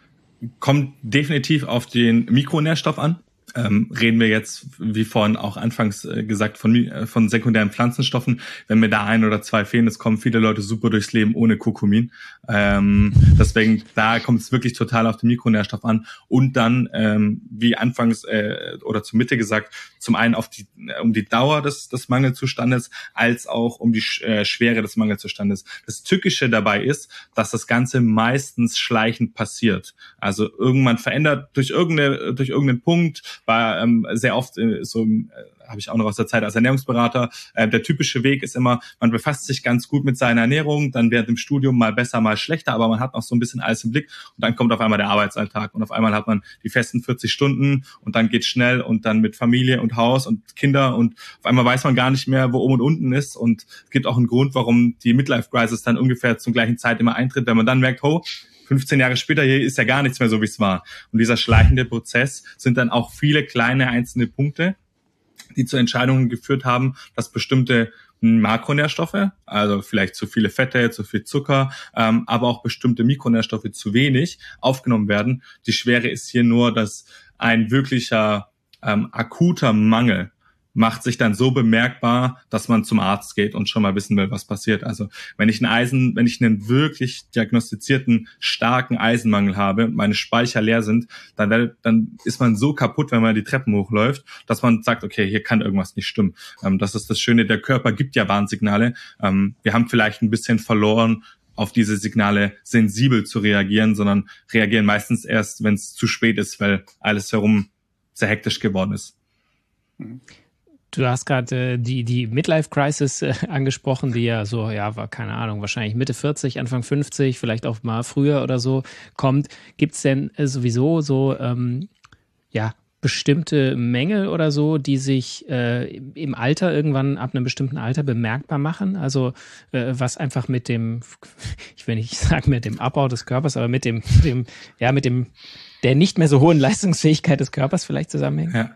Kommt definitiv auf den Mikronährstoff an. Ähm, reden wir jetzt, wie vorhin auch anfangs äh, gesagt, von, äh, von sekundären Pflanzenstoffen. Wenn mir da ein oder zwei fehlen, es kommen viele Leute super durchs Leben ohne Kurkumin. Ähm, deswegen, da kommt es wirklich total auf den Mikronährstoff an. Und dann, ähm, wie anfangs äh, oder zur Mitte gesagt, zum einen auf die, um die Dauer des, des Mangelzustandes, als auch um die äh, Schwere des Mangelzustandes. Das Tückische dabei ist, dass das Ganze meistens schleichend passiert. Also irgendwann verändert durch irgendeine, durch irgendeinen Punkt, war ähm, sehr oft äh, so, äh, habe ich auch noch aus der Zeit als Ernährungsberater, äh, der typische Weg ist immer, man befasst sich ganz gut mit seiner Ernährung, dann während dem Studium mal besser, mal schlechter, aber man hat noch so ein bisschen alles im Blick und dann kommt auf einmal der Arbeitsalltag und auf einmal hat man die festen vierzig Stunden und dann geht's schnell und dann mit Familie und Haus und Kinder und auf einmal weiß man gar nicht mehr, wo oben und unten ist und es gibt auch einen Grund, warum die Midlife-Crisis dann ungefähr zur gleichen Zeit immer eintritt, wenn man dann merkt, oh, fünfzehn Jahre später, hier ist ja gar nichts mehr so, wie es war. Und dieser schleichende Prozess sind dann auch viele kleine einzelne Punkte, die zu Entscheidungen geführt haben, dass bestimmte Makronährstoffe, also vielleicht zu viele Fette, zu viel Zucker, ähm, aber auch bestimmte Mikronährstoffe zu wenig aufgenommen werden. Die Schwere ist hier nur, dass ein wirklicher ähm, akuter Mangel macht sich dann so bemerkbar, dass man zum Arzt geht und schon mal wissen will, was passiert. Also wenn ich einen Eisen, wenn ich einen wirklich diagnostizierten starken Eisenmangel habe, meine Speicher leer sind, dann, werde, dann ist man so kaputt, wenn man die Treppen hochläuft, dass man sagt, okay, hier kann irgendwas nicht stimmen. Ähm, das ist das Schöne, der Körper gibt ja Warnsignale. Ähm, wir haben vielleicht ein bisschen verloren, auf diese Signale sensibel zu reagieren, sondern reagieren meistens erst, wenn es zu spät ist, weil alles herum sehr hektisch geworden ist. Mhm. Du hast gerade äh, die die Midlife-Crisis äh, angesprochen, die ja so, ja, war keine Ahnung, wahrscheinlich Mitte vierzig, Anfang fünfzig, vielleicht auch mal früher oder so kommt. Gibt's denn äh, sowieso so, ähm, ja, bestimmte Mängel oder so, die sich äh, im Alter irgendwann ab einem bestimmten Alter bemerkbar machen? Also äh, was einfach mit dem, ich will nicht sagen mit dem Abbau des Körpers, aber mit dem, dem ja, mit dem der nicht mehr so hohen Leistungsfähigkeit des Körpers vielleicht zusammenhängt? Ja.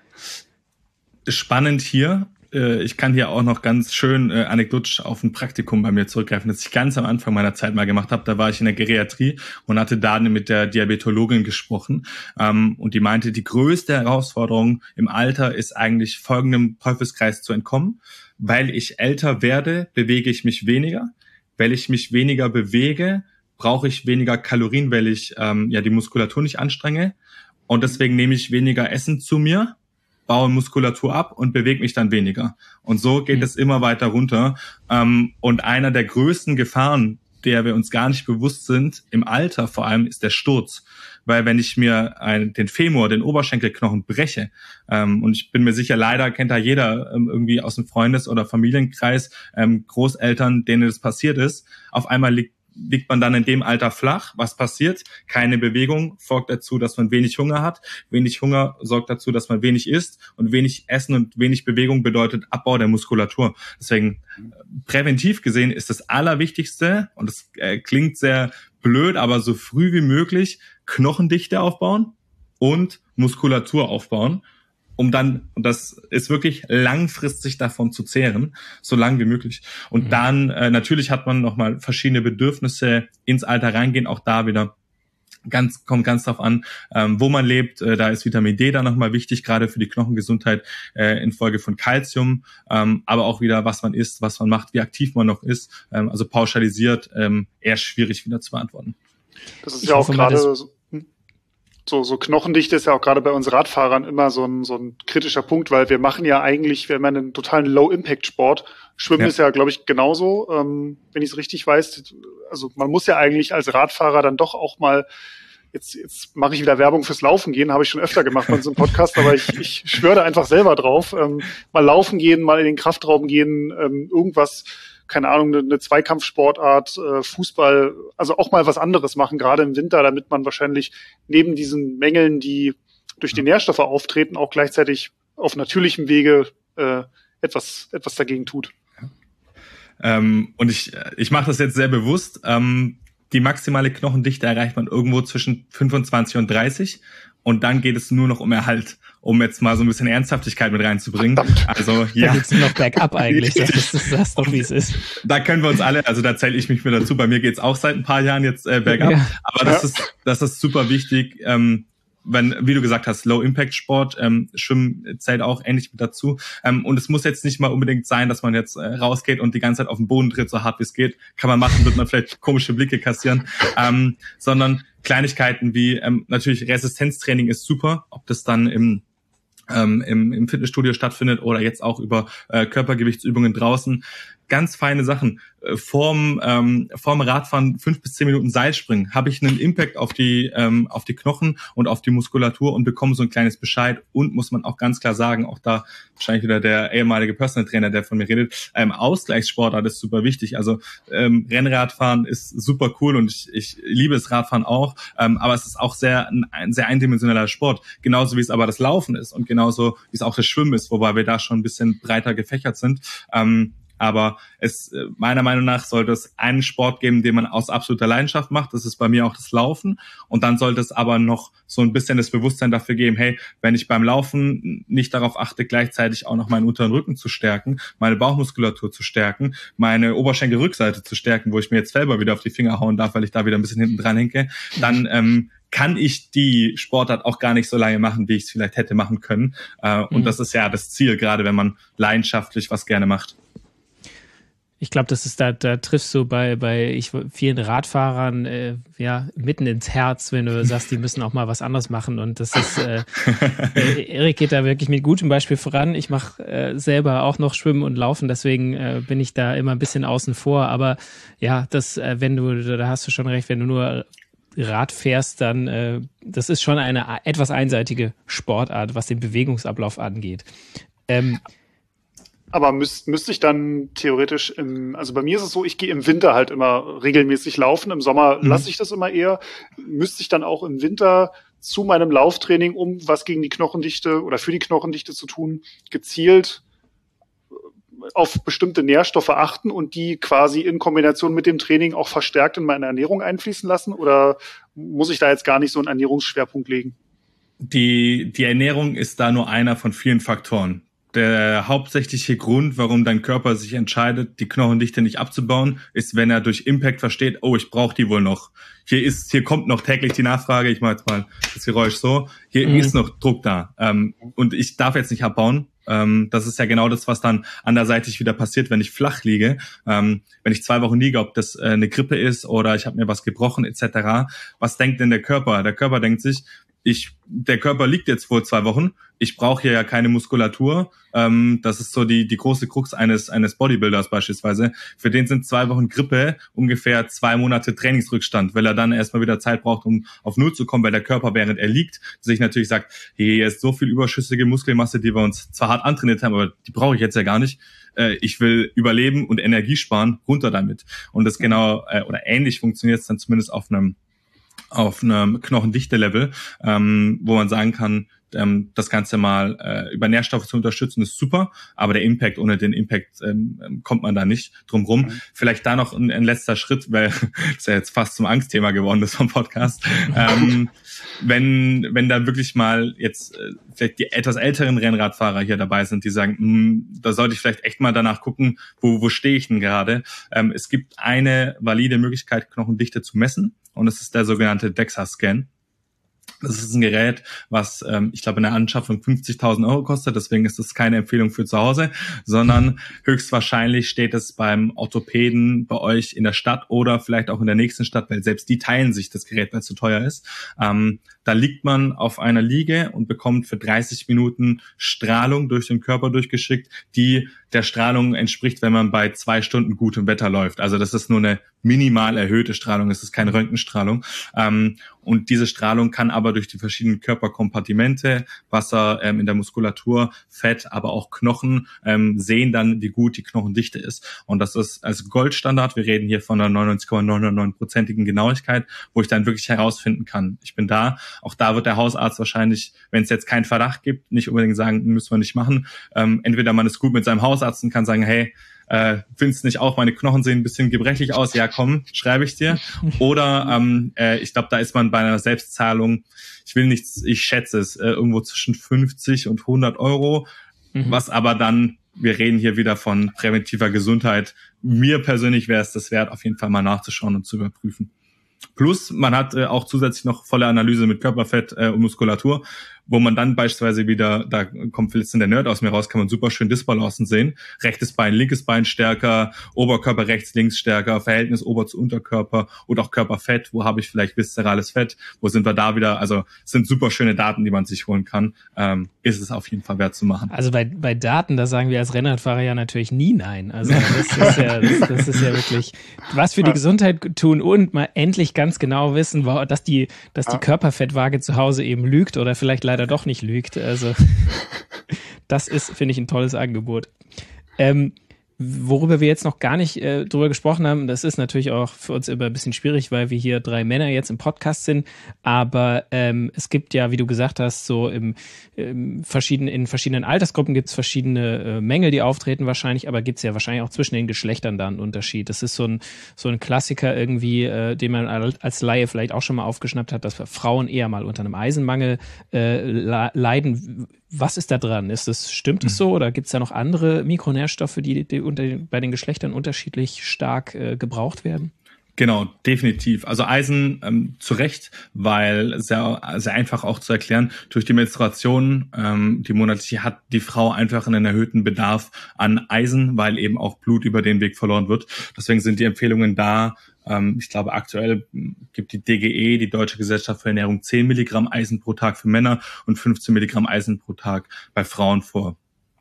Spannend hier, ich kann hier auch noch ganz schön anekdotisch auf ein Praktikum bei mir zurückgreifen, das ich ganz am Anfang meiner Zeit mal gemacht habe. Da war ich in der Geriatrie und hatte da mit der Diabetologin gesprochen und die meinte, die größte Herausforderung im Alter ist eigentlich folgendem Teufelskreis zu entkommen. Weil ich älter werde, bewege ich mich weniger. Weil ich mich weniger bewege, brauche ich weniger Kalorien, weil ich ähm, ja die Muskulatur nicht anstrenge und deswegen nehme ich weniger Essen zu mir, baue Muskulatur ab und bewege mich dann weniger. Und so geht mhm. es immer weiter runter. Ähm, und einer der größten Gefahren, der wir uns gar nicht bewusst sind, im Alter vor allem, ist der Sturz. Weil wenn ich mir ein, den Femur, den Oberschenkelknochen breche, ähm, und ich bin mir sicher, leider kennt da jeder ähm, irgendwie aus dem Freundes- oder Familienkreis ähm, Großeltern, denen das passiert ist, auf einmal liegt liegt man dann in dem Alter flach. Was passiert? Keine Bewegung sorgt dazu, dass man wenig Hunger hat. Wenig Hunger sorgt dazu, dass man wenig isst. Und wenig Essen und wenig Bewegung bedeutet Abbau der Muskulatur. Deswegen präventiv gesehen ist das Allerwichtigste, und das äh, klingt sehr blöd, aber so früh wie möglich Knochendichte aufbauen und Muskulatur aufbauen, um dann, und das ist wirklich langfristig davon zu zehren, so lang wie möglich. Und mhm. dann, äh, natürlich hat man nochmal verschiedene Bedürfnisse ins Alter reingehen, auch da wieder ganz, kommt ganz drauf an, ähm, wo man lebt. Äh, da ist Vitamin D dann nochmal wichtig, gerade für die Knochengesundheit äh, infolge von Calcium, ähm, aber auch wieder, was man isst, was man macht, wie aktiv man noch ist. Ähm, also pauschalisiert ähm, eher schwierig wieder zu beantworten. Das ist ich ja auch gerade so. So, so Knochendichte ist ja auch gerade bei uns Radfahrern immer so ein, so ein kritischer Punkt, weil wir machen ja eigentlich, wir haben einen totalen Low-Impact-Sport. Schwimmen ja. ist ja, glaube ich, genauso, ähm, wenn ich es richtig weiß. Also man muss ja eigentlich als Radfahrer dann doch auch mal, jetzt, jetzt mache ich wieder Werbung fürs Laufen gehen, habe ich schon öfter gemacht bei unserem Podcast, aber ich, ich schwöre da einfach selber drauf. Ähm, mal laufen gehen, mal in den Kraftraum gehen, ähm, irgendwas keine Ahnung, eine, eine Zweikampfsportart, äh, Fußball, also auch mal was anderes machen, gerade im Winter, damit man wahrscheinlich neben diesen Mängeln, die durch die Nährstoffe auftreten, auch gleichzeitig auf natürlichem Wege äh, etwas, etwas dagegen tut. Ähm, und ich, ich mache das jetzt sehr bewusst. Ähm, die maximale Knochendichte erreicht man irgendwo zwischen fünfundzwanzig und dreißig. Und dann geht es nur noch um Erhalt, um jetzt mal so ein bisschen Ernsthaftigkeit mit reinzubringen. Verdammt. Also ja. Da geht's nur noch bergab eigentlich. Das ist, das ist doch, wie es ist. Da können wir uns alle, also da zähle ich mich mit dazu. Bei mir geht's auch seit ein paar Jahren jetzt äh, bergab. Ja. Aber das ja. ist, das ist super wichtig. Ähm, wenn, wie du gesagt hast, Low-Impact-Sport, ähm, Schwimmen zählt auch ähnlich mit dazu. Ähm, und es muss jetzt nicht mal unbedingt sein, dass man jetzt äh, rausgeht und die ganze Zeit auf den Boden tritt, so hart wie es geht. Kann man machen, wird man vielleicht komische Blicke kassieren. Ähm, sondern Kleinigkeiten wie, ähm, natürlich Resistenztraining ist super, ob das dann im ähm, im, im Fitnessstudio stattfindet oder jetzt auch über äh, Körpergewichtsübungen draußen. Ganz feine Sachen. Äh, vorm, ähm, vorm Radfahren fünf bis zehn Minuten Seilspringen habe ich einen Impact auf die ähm, auf die Knochen und auf die Muskulatur und bekomme so ein kleines Bescheid. Und muss man auch ganz klar sagen, auch da wahrscheinlich wieder der ehemalige Personal Trainer, der von mir redet, ähm, Ausgleichssportart ist super wichtig. Also ähm, Rennradfahren ist super cool und ich, ich liebe das Radfahren auch, ähm, aber es ist auch sehr ein, ein sehr eindimensioneller Sport. Genauso wie es aber das Laufen ist und genauso wie es auch das Schwimmen ist, wobei wir da schon ein bisschen breiter gefächert sind. Ähm, Aber es, meiner Meinung nach, sollte es einen Sport geben, den man aus absoluter Leidenschaft macht. Das ist bei mir auch das Laufen. Und dann sollte es aber noch so ein bisschen das Bewusstsein dafür geben, hey, wenn ich beim Laufen nicht darauf achte, gleichzeitig auch noch meinen unteren Rücken zu stärken, meine Bauchmuskulatur zu stärken, meine Oberschenkelrückseite zu stärken, wo ich mir jetzt selber wieder auf die Finger hauen darf, weil ich da wieder ein bisschen hinten dran hinke, dann ähm, kann ich die Sportart auch gar nicht so lange machen, wie ich es vielleicht hätte machen können. Äh, mhm. Und das ist ja das Ziel, gerade wenn man leidenschaftlich was gerne macht. Ich glaube, das ist da, da triffst du bei bei ich, vielen Radfahrern äh, ja mitten ins Herz, wenn du sagst, die müssen auch mal was anderes machen. Und das ist, äh, äh, Erik geht da wirklich mit gutem Beispiel voran. Ich mache äh, selber auch noch Schwimmen und Laufen, deswegen äh, bin ich da immer ein bisschen außen vor. Aber ja, das, äh, wenn du, da hast du schon recht, wenn du nur Rad fährst, dann äh, das ist schon eine etwas einseitige Sportart, was den Bewegungsablauf angeht. Ähm, Aber müsste müsst ich dann theoretisch im, also bei mir ist es so, ich gehe im Winter halt immer regelmäßig laufen, im Sommer mhm. lasse ich das immer eher. Müsste ich dann auch im Winter zu meinem Lauftraining, um was gegen die Knochendichte oder für die Knochendichte zu tun, gezielt auf bestimmte Nährstoffe achten und die quasi in Kombination mit dem Training auch verstärkt in meine Ernährung einfließen lassen? Oder muss ich da jetzt gar nicht so einen Ernährungsschwerpunkt legen? Die, die Ernährung ist da nur einer von vielen Faktoren. Der hauptsächliche Grund, warum dein Körper sich entscheidet, die Knochendichte nicht abzubauen, ist, wenn er durch Impact versteht, oh, ich brauche die wohl noch. Hier ist, hier kommt noch täglich die Nachfrage, ich mache jetzt mal das Geräusch so, hier mhm. ist noch Druck da. Ähm, und ich darf jetzt nicht abbauen. Ähm, das ist ja genau das, was dann anderseitig wieder passiert, wenn ich flach liege. Ähm, wenn ich zwei Wochen liege, ob das äh, eine Grippe ist oder ich habe mir was gebrochen et cetera. Was denkt denn der Körper? Der Körper denkt sich, ich, der Körper liegt jetzt vor zwei Wochen. Ich brauche hier ja keine Muskulatur. Ähm, das ist so die die große Krux eines eines Bodybuilders beispielsweise. Für den sind zwei Wochen Grippe ungefähr zwei Monate Trainingsrückstand, weil er dann erstmal wieder Zeit braucht, um auf Null zu kommen, weil der Körper, während er liegt, sich natürlich sagt, hey, hier ist so viel überschüssige Muskelmasse, die wir uns zwar hart antrainiert haben, aber die brauche ich jetzt ja gar nicht. Äh, ich will überleben und Energie sparen, runter damit. Und das genau äh, oder ähnlich funktioniert es dann zumindest auf einem auf einem Knochendichte-Level, ähm, wo man sagen kann, ähm, das Ganze mal äh, über Nährstoffe zu unterstützen, ist super, aber der Impact, ohne den Impact ähm, kommt man da nicht drum rum. Mhm. Vielleicht da noch ein, ein letzter Schritt, weil das ist ja jetzt fast zum Angstthema geworden, das vom Podcast. ähm, wenn wenn da wirklich mal jetzt äh, vielleicht die etwas älteren Rennradfahrer hier dabei sind, die sagen, da sollte ich vielleicht echt mal danach gucken, wo wo stehe ich denn gerade. Ähm, es gibt eine valide Möglichkeit, Knochendichte zu messen, und es ist der sogenannte DEXA-Scan. Das ist ein Gerät, was ähm, ich glaube in der Anschaffung fünfzigtausend Euro kostet, deswegen ist das keine Empfehlung für zu Hause, sondern höchstwahrscheinlich steht es beim Orthopäden bei euch in der Stadt oder vielleicht auch in der nächsten Stadt, weil selbst die teilen sich das Gerät, weil es zu teuer ist. Ähm, da liegt man auf einer Liege und bekommt für dreißig Minuten Strahlung durch den Körper durchgeschickt, die der Strahlung entspricht, wenn man bei zwei Stunden gutem Wetter läuft. Also das ist nur eine minimal erhöhte Strahlung, es ist keine Röntgenstrahlung. Ähm, Und diese Strahlung kann aber durch die verschiedenen Körperkompartimente, Wasser ähm, in der Muskulatur, Fett, aber auch Knochen, ähm, sehen dann, wie gut die Knochendichte ist. Und das ist also Goldstandard. Wir reden hier von einer neunundneunzig Komma neunundneunzig-prozentigen Genauigkeit, wo ich dann wirklich herausfinden kann, ich bin da. Auch da wird der Hausarzt wahrscheinlich, wenn es jetzt keinen Verdacht gibt, nicht unbedingt sagen, müssen wir nicht machen. Ähm, entweder man ist gut mit seinem Hausarzt und kann sagen, hey, Äh, findest nicht auch, meine Knochen sehen ein bisschen gebrechlich aus? Ja, komm, schreibe ich dir. Oder ähm, äh, ich glaube, da ist man bei einer Selbstzahlung, ich will nichts, ich schätze es, äh, irgendwo zwischen fünfzig und hundert Euro, mhm. was aber dann, wir reden hier wieder von präventiver Gesundheit. Mir persönlich wäre es das wert, auf jeden Fall mal nachzuschauen und zu überprüfen. Plus, man hat äh, auch zusätzlich noch volle Analyse mit Körperfett äh, und Muskulatur, wo man dann beispielsweise wieder, da kommt vielleicht der Nerd aus mir raus, kann man super schön Disbalancen sehen. Rechtes Bein, linkes Bein stärker, Oberkörper rechts, links stärker, Verhältnis Ober- zu Unterkörper und auch Körperfett. Wo habe ich vielleicht viszerales Fett? Wo sind wir da wieder? Also es sind super schöne Daten, die man sich holen kann. Ähm, ist es auf jeden Fall wert zu machen. Also bei, bei Daten, da sagen wir als Rennradfahrer ja natürlich nie nein. Also das ist ja, das, das ist ja wirklich was für die Gesundheit tun und mal endlich ganz genau wissen, dass die, dass die Körperfettwaage zu Hause eben lügt oder vielleicht leider doch nicht lügt. Also das ist, finde ich, ein tolles Angebot. Ähm, worüber wir jetzt noch gar nicht äh, drüber gesprochen haben, das ist natürlich auch für uns immer ein bisschen schwierig, weil wir hier drei Männer jetzt im Podcast sind, aber ähm, es gibt ja, wie du gesagt hast, so im, im verschiedenen, in verschiedenen Altersgruppen gibt es verschiedene äh, Mängel, die auftreten wahrscheinlich, aber gibt es ja wahrscheinlich auch zwischen den Geschlechtern da einen Unterschied. Das ist so ein, so ein Klassiker irgendwie, äh, den man als Laie vielleicht auch schon mal aufgeschnappt hat, dass Frauen eher mal unter einem Eisenmangel äh, leiden. Was ist da dran? Ist das, stimmt es so oder gibt es da noch andere Mikronährstoffe, die, die unter, bei den Geschlechtern unterschiedlich stark äh, gebraucht werden? Genau, definitiv. Also Eisen ähm, zu Recht, weil sehr, sehr einfach auch zu erklären, durch die Menstruation, ähm, die monatliche, hat die Frau einfach einen erhöhten Bedarf an Eisen, weil eben auch Blut über den Weg verloren wird. Deswegen sind die Empfehlungen da. Ähm, ich glaube, aktuell gibt die D G E, die Deutsche Gesellschaft für Ernährung, zehn Milligramm Eisen pro Tag für Männer und fünfzehn Milligramm Eisen pro Tag bei Frauen vor.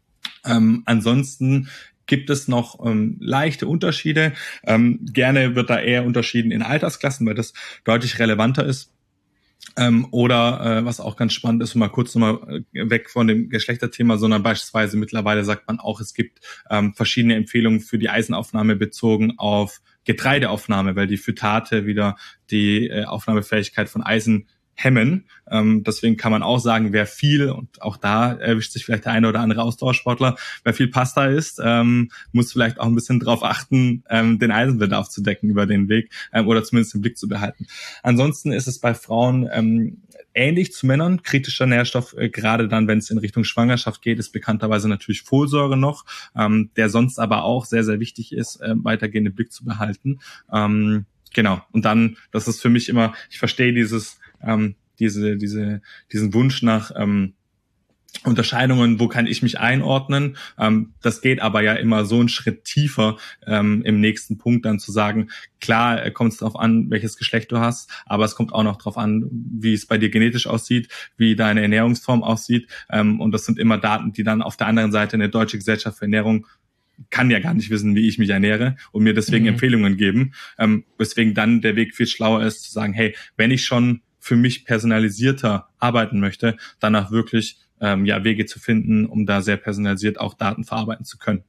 Ähm, ansonsten gibt es noch ähm, leichte Unterschiede. Ähm, gerne wird da eher unterschieden in Altersklassen, weil das deutlich relevanter ist. Ähm, oder äh, was auch ganz spannend ist, mal kurz nochmal weg von dem Geschlechterthema, sondern beispielsweise mittlerweile sagt man auch, es gibt ähm, verschiedene Empfehlungen für die Eisenaufnahme bezogen auf Getreideaufnahme, weil die Phytate wieder die äh, Aufnahmefähigkeit von Eisen hemmen. Ähm, deswegen kann man auch sagen, wer viel, und auch da erwischt sich vielleicht der eine oder andere Ausdauersportler, wer viel Pasta isst, ähm, muss vielleicht auch ein bisschen darauf achten, ähm, den Eisenbedarf zu decken über den Weg ähm, oder zumindest im Blick zu behalten. Ansonsten ist es bei Frauen ähm, ähnlich zu Männern. Kritischer Nährstoff, äh, gerade dann, wenn es in Richtung Schwangerschaft geht, ist bekannterweise natürlich Folsäure noch, ähm, der sonst aber auch sehr, sehr wichtig ist, äh, weitergehend im Blick zu behalten. Ähm, genau. Und dann, das ist für mich immer, ich verstehe dieses Ähm, diese, diese, diesen Wunsch nach ähm, Unterscheidungen, wo kann ich mich einordnen. Ähm, das geht aber ja immer so einen Schritt tiefer ähm, im nächsten Punkt dann zu sagen, klar kommt es darauf an, welches Geschlecht du hast, aber es kommt auch noch darauf an, wie es bei dir genetisch aussieht, wie deine Ernährungsform aussieht. Ähm, und das sind immer Daten, die dann auf der anderen Seite eine Deutsche Gesellschaft für Ernährung kann ja gar nicht wissen, wie ich mich ernähre und mir deswegen mhm. Empfehlungen geben. Ähm, weswegen dann der Weg viel schlauer ist, zu sagen, hey, wenn ich schon für mich personalisierter arbeiten möchte, danach wirklich ähm, ja Wege zu finden, um da sehr personalisiert auch Daten verarbeiten zu können.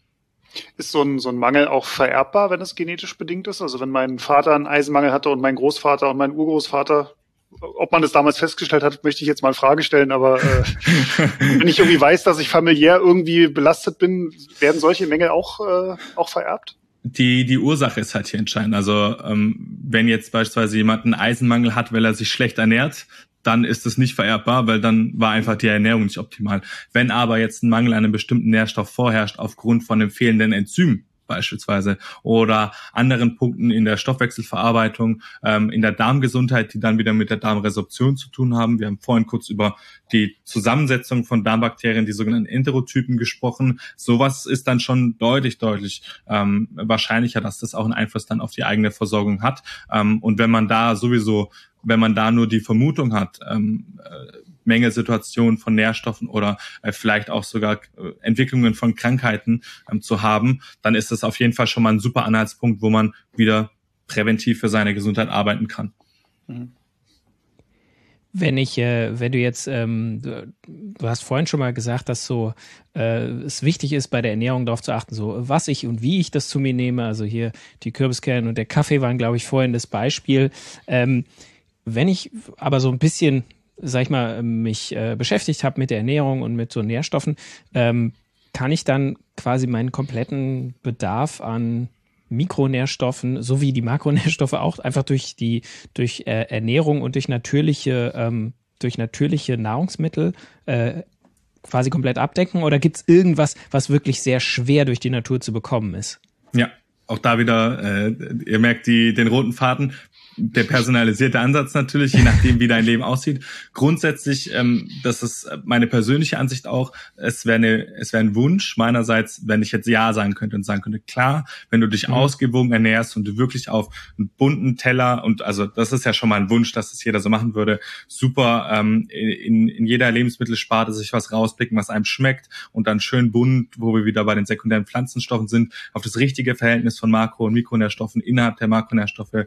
Ist so ein, so ein Mangel auch vererbbar, wenn es genetisch bedingt ist? Also wenn mein Vater einen Eisenmangel hatte und mein Großvater und mein Urgroßvater, ob man das damals festgestellt hat, möchte ich jetzt mal in Frage stellen, aber äh, wenn ich irgendwie weiß, dass ich familiär irgendwie belastet bin, werden solche Mängel auch, äh, auch vererbt? Die die Ursache ist halt hier entscheidend. Also ähm, wenn jetzt beispielsweise jemand einen Eisenmangel hat, weil er sich schlecht ernährt, dann ist es nicht vererbbar, weil dann war einfach die Ernährung nicht optimal. Wenn aber jetzt ein Mangel an einem bestimmten Nährstoff vorherrscht aufgrund von dem fehlenden Enzym beispielsweise oder anderen Punkten in der Stoffwechselverarbeitung, ähm, in der Darmgesundheit, die dann wieder mit der Darmresorption zu tun haben. Wir haben vorhin kurz über die Zusammensetzung von Darmbakterien, die sogenannten Enterotypen, gesprochen. Sowas ist dann schon deutlich, deutlich ähm, wahrscheinlicher, dass das auch einen Einfluss dann auf die eigene Versorgung hat. Ähm, und wenn man da sowieso, wenn man da nur die Vermutung hat, ähm, äh, Mängelsituationen von Nährstoffen oder äh, vielleicht auch sogar äh, Entwicklungen von Krankheiten ähm, zu haben, dann ist das auf jeden Fall schon mal ein super Anhaltspunkt, wo man wieder präventiv für seine Gesundheit arbeiten kann. Wenn ich, äh, wenn du jetzt, ähm, du, du hast vorhin schon mal gesagt, dass so äh, es wichtig ist, bei der Ernährung darauf zu achten, so was ich und wie ich das zu mir nehme. Also hier die Kürbiskerne und der Kaffee waren, glaube ich, vorhin das Beispiel. Ähm, wenn ich aber so ein bisschen, sag ich mal, mich äh, beschäftigt habe mit der Ernährung und mit so Nährstoffen, ähm, kann ich dann quasi meinen kompletten Bedarf an Mikronährstoffen sowie die Makronährstoffe auch einfach durch die durch äh, Ernährung und durch natürliche ähm, durch natürliche Nahrungsmittel äh, quasi komplett abdecken, oder gibt es irgendwas, was wirklich sehr schwer durch die Natur zu bekommen ist? Ja, auch da wieder, äh, ihr merkt die den roten Faden. Der personalisierte Ansatz natürlich, je nachdem, wie dein Leben aussieht. Grundsätzlich, ähm, das ist meine persönliche Ansicht auch, es wäre eine, es wäre ein Wunsch meinerseits, wenn ich jetzt Ja sagen könnte und sagen könnte, klar, wenn du dich mhm. ausgewogen ernährst und du wirklich auf einen bunten Teller, und also das ist ja schon mal ein Wunsch, dass es jeder so machen würde, super, ähm, in, in jeder Lebensmittelsparte sich was rauspicken, was einem schmeckt, und dann schön bunt, wo wir wieder bei den sekundären Pflanzenstoffen sind, auf das richtige Verhältnis von Makro- und Mikronährstoffen innerhalb der Makronährstoffe.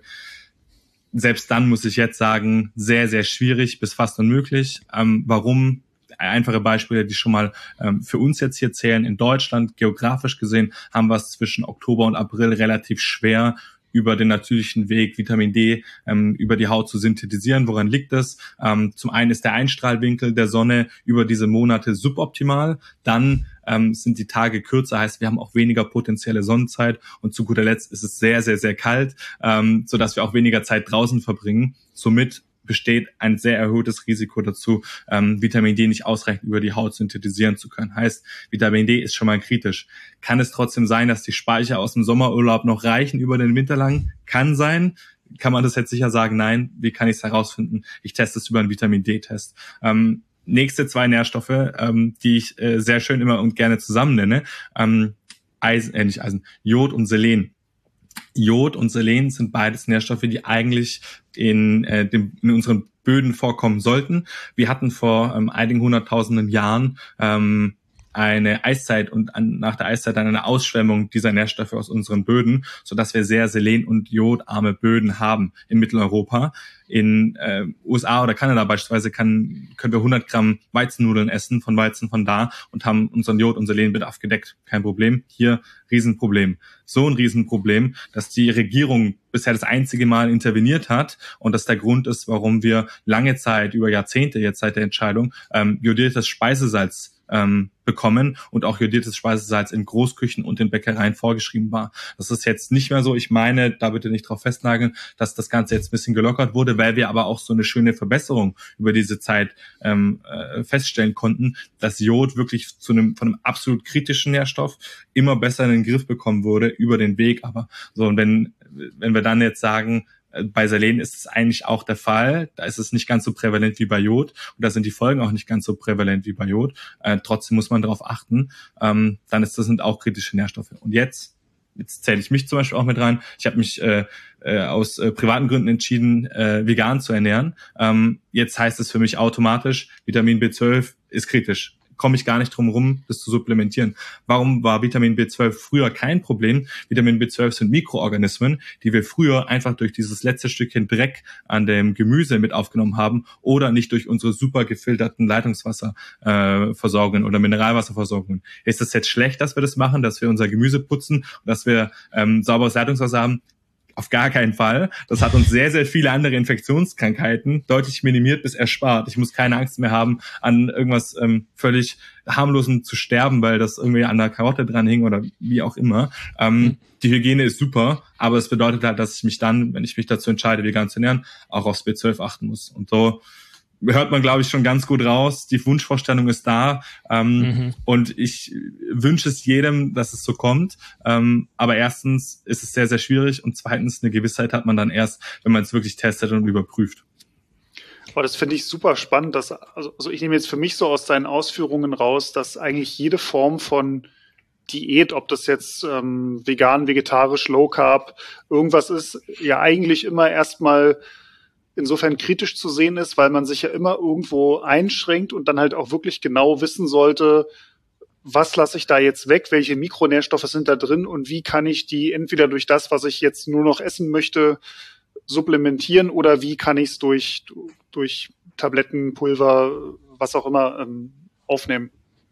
Selbst dann muss ich jetzt sagen, sehr, sehr schwierig bis fast unmöglich. Ähm, warum? Einfache Beispiele, die schon mal ähm, für uns jetzt hier zählen. In Deutschland, geografisch gesehen, haben wir es zwischen Oktober und April relativ schwer, über den natürlichen Weg Vitamin D ähm, über die Haut zu synthetisieren. Woran liegt das? Ähm, zum einen ist der Einstrahlwinkel der Sonne über diese Monate suboptimal. Dann ähm, sind die Tage kürzer, heißt, wir haben auch weniger potenzielle Sonnenzeit. Und zu guter Letzt ist es sehr, sehr, sehr kalt, ähm, sodass wir auch weniger Zeit draußen verbringen. Somit besteht ein sehr erhöhtes Risiko dazu, ähm, Vitamin D nicht ausreichend über die Haut synthetisieren zu können. Heißt, Vitamin D ist schon mal kritisch. Kann es trotzdem sein, dass die Speicher aus dem Sommerurlaub noch reichen über den Winter lang? Kann sein. Kann man das jetzt sicher sagen? Nein. Wie kann ich es herausfinden? Ich teste es über einen Vitamin D-Test. Ähm, nächste zwei Nährstoffe, ähm, die ich äh, sehr schön immer und gerne zusammen nenne, ähm, Eisen, äh, nicht Eisen, Jod und Selen. Jod und Selen sind beides Nährstoffe, die eigentlich in, äh, dem, in unseren Böden vorkommen sollten. Wir hatten vor ähm, einigen hunderttausenden Jahren ähm, eine Eiszeit und an, nach der Eiszeit dann eine Ausschwemmung dieser Nährstoffe aus unseren Böden, sodass wir sehr selen- und jodarme Böden haben in Mitteleuropa. In äh, U S A oder Kanada beispielsweise kann, können wir hundert Gramm Weizennudeln essen von Weizen von da und haben unseren Jod- und Selenbedarf gedeckt. Kein Problem. Hier Riesenproblem. So ein Riesenproblem, dass die Regierung bisher das einzige Mal interveniert hat und das der Grund ist, warum wir lange Zeit, über Jahrzehnte jetzt seit der Entscheidung, ähm, jodiertes Speisesalz ähm, bekommen und auch jodiertes Speisesalz in Großküchen und in Bäckereien vorgeschrieben war. Das ist jetzt nicht mehr so. Ich meine, da bitte nicht drauf festnageln, dass das Ganze jetzt ein bisschen gelockert wurde, weil wir aber auch so eine schöne Verbesserung über diese Zeit ähm, äh, feststellen konnten, dass Jod wirklich zu einem von einem absolut kritischen Nährstoff immer besser in den Griff bekommen wurde über den Weg. Aber so, und wenn wenn wir dann jetzt sagen, bei Selen ist es eigentlich auch der Fall. Da ist es nicht ganz so prävalent wie bei Jod. Und da sind die Folgen auch nicht ganz so prävalent wie bei Jod. Äh, trotzdem muss man darauf achten. Ähm, dann ist das sind auch kritische Nährstoffe. Und jetzt, jetzt zähle ich mich zum Beispiel auch mit rein. Ich habe mich äh, äh, aus äh, privaten Gründen entschieden, äh, vegan zu ernähren. Ähm, jetzt heißt es für mich automatisch, Vitamin B zwölf ist kritisch. Komme ich gar nicht drum rum, das zu supplementieren. Warum war Vitamin B zwölf früher kein Problem? Vitamin B zwölf sind Mikroorganismen, die wir früher einfach durch dieses letzte Stückchen Dreck an dem Gemüse mit aufgenommen haben oder nicht durch unsere super gefilterten Leitungswasserversorgungen äh, oder Mineralwasserversorgungen. Ist es jetzt schlecht, dass wir das machen, dass wir unser Gemüse putzen und dass wir ähm, sauberes Leitungswasser haben? Auf gar keinen Fall. Das hat uns sehr, sehr viele andere Infektionskrankheiten deutlich minimiert bis erspart. Ich muss keine Angst mehr haben, an irgendwas ähm, völlig harmlosen zu sterben, weil das irgendwie an der Karotte dran hing oder wie auch immer. Ähm, mhm. Die Hygiene ist super, aber es bedeutet halt, dass ich mich dann, wenn ich mich dazu entscheide, vegan zu ernähren, auch aufs B zwölf achten muss. Und so hört man, glaube ich, schon ganz gut raus. Die Wunschvorstellung ist da. Ähm, mhm. Und ich wünsche es jedem, dass es so kommt. Ähm, aber erstens ist es sehr, sehr schwierig. Und zweitens, eine Gewissheit hat man dann erst, wenn man es wirklich testet und überprüft. Aber das finde ich super spannend. Dass, also, also ich nehme jetzt für mich so aus deinen Ausführungen raus, dass eigentlich jede Form von Diät, ob das jetzt ähm, vegan, vegetarisch, Low Carb, irgendwas ist, ja eigentlich immer erstmal insofern kritisch zu sehen ist, weil man sich ja immer irgendwo einschränkt und dann halt auch wirklich genau wissen sollte, was lasse ich da jetzt weg, welche Mikronährstoffe sind da drin und wie kann ich die entweder durch das, was ich jetzt nur noch essen möchte, supplementieren oder wie kann ich es durch, durch Tabletten, Pulver, was auch immer ähm, aufnehmen?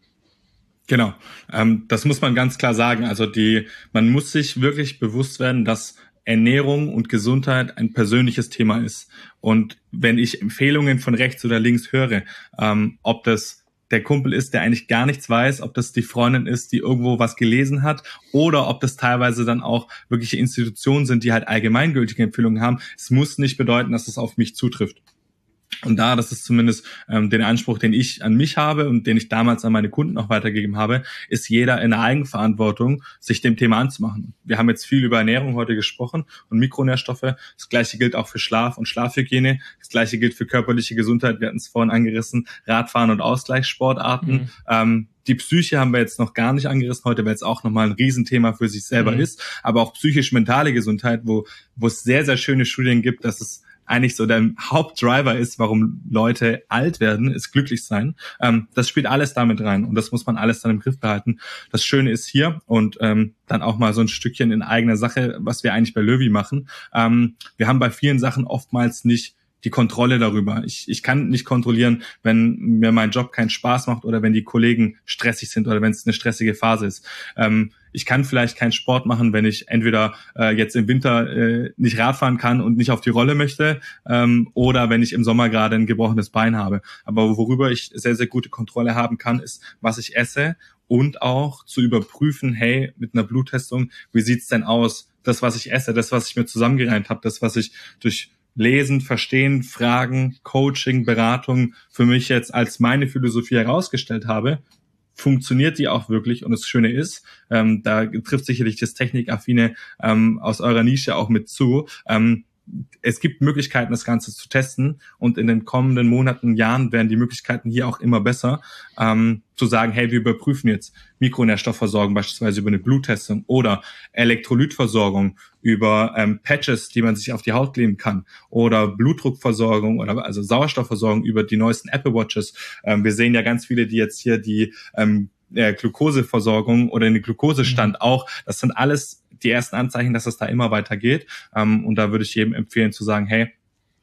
Genau, ähm, das muss man ganz klar sagen. Also die, man muss sich wirklich bewusst werden, dass Ernährung und Gesundheit ein persönliches Thema ist. Und wenn ich Empfehlungen von rechts oder links höre, ähm, ob das der Kumpel ist, der eigentlich gar nichts weiß, ob das die Freundin ist, die irgendwo was gelesen hat, oder ob das teilweise dann auch wirkliche Institutionen sind, die halt allgemeingültige Empfehlungen haben, es muss nicht bedeuten, dass das auf mich zutrifft. Und da, das ist zumindest ähm, den Anspruch, den ich an mich habe und den ich damals an meine Kunden auch weitergegeben habe, ist jeder in der Eigenverantwortung, sich dem Thema anzumachen. Wir haben jetzt viel über Ernährung heute gesprochen und Mikronährstoffe. Das Gleiche gilt auch für Schlaf und Schlafhygiene. Das Gleiche gilt für körperliche Gesundheit. Wir hatten es vorhin angerissen, Radfahren und Ausgleichssportarten. Mhm. Ähm, Die Psyche haben wir jetzt noch gar nicht angerissen heute, weil es auch nochmal ein Riesenthema für sich selber mhm. ist. Aber auch psychisch-mentale Gesundheit, wo, wo es sehr, sehr schöne Studien gibt, dass es eigentlich so der Hauptdriver ist, warum Leute alt werden, ist glücklich sein. Ähm, das spielt alles damit rein und das muss man alles dann im Griff behalten. Das Schöne ist hier und ähm, dann auch mal so ein Stückchen in eigener Sache, was wir eigentlich bei Löwy machen. Ähm, wir haben bei vielen Sachen oftmals nicht die Kontrolle darüber. Ich, ich kann nicht kontrollieren, wenn mir mein Job keinen Spaß macht oder wenn die Kollegen stressig sind oder wenn es eine stressige Phase ist. Ähm, ich kann vielleicht keinen Sport machen, wenn ich entweder äh, jetzt im Winter äh, nicht Radfahren kann und nicht auf die Rolle möchte ähm, oder wenn ich im Sommer gerade ein gebrochenes Bein habe. Aber worüber ich sehr, sehr gute Kontrolle haben kann, ist, was ich esse und auch zu überprüfen, hey, mit einer Bluttestung, wie sieht's denn aus? Das, was ich esse, das, was ich mir zusammengereimt habe, das, was ich durch Lesen, Verstehen, Fragen, Coaching, Beratung für mich jetzt als meine Philosophie herausgestellt habe, funktioniert die auch wirklich. Und das Schöne ist, ähm, da trifft sicherlich das Technikaffine ähm, aus eurer Nische auch mit zu. Ähm, es gibt Möglichkeiten, das Ganze zu testen und in den kommenden Monaten, Jahren werden die Möglichkeiten hier auch immer besser, ähm, zu sagen, hey, wir überprüfen jetzt Mikronährstoffversorgung beispielsweise über eine Bluttestung oder Elektrolytversorgung über ähm, Patches, die man sich auf die Haut kleben kann oder Blutdruckversorgung oder also Sauerstoffversorgung über die neuesten Apple Watches. Ähm, wir sehen ja ganz viele, die jetzt hier die ähm, äh, Glukoseversorgung oder den Glukosestand mhm. auch, das sind alles die ersten Anzeichen, dass es da immer weitergeht. Ähm, und da würde ich jedem empfehlen zu sagen, hey,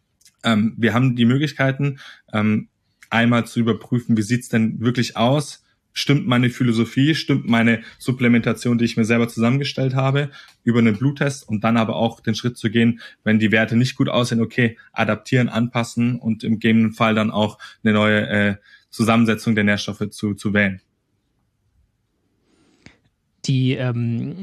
ähm, wir haben die Möglichkeiten, ähm, einmal zu überprüfen, wie sieht's denn wirklich aus? Stimmt meine Philosophie, stimmt meine Supplementation, die ich mir selber zusammengestellt habe, über einen Bluttest und dann aber auch den Schritt zu gehen, wenn die Werte nicht gut aussehen, okay, adaptieren, anpassen und im gegebenen Fall dann auch eine neue äh, Zusammensetzung der Nährstoffe zu, zu wählen. Die, ähm,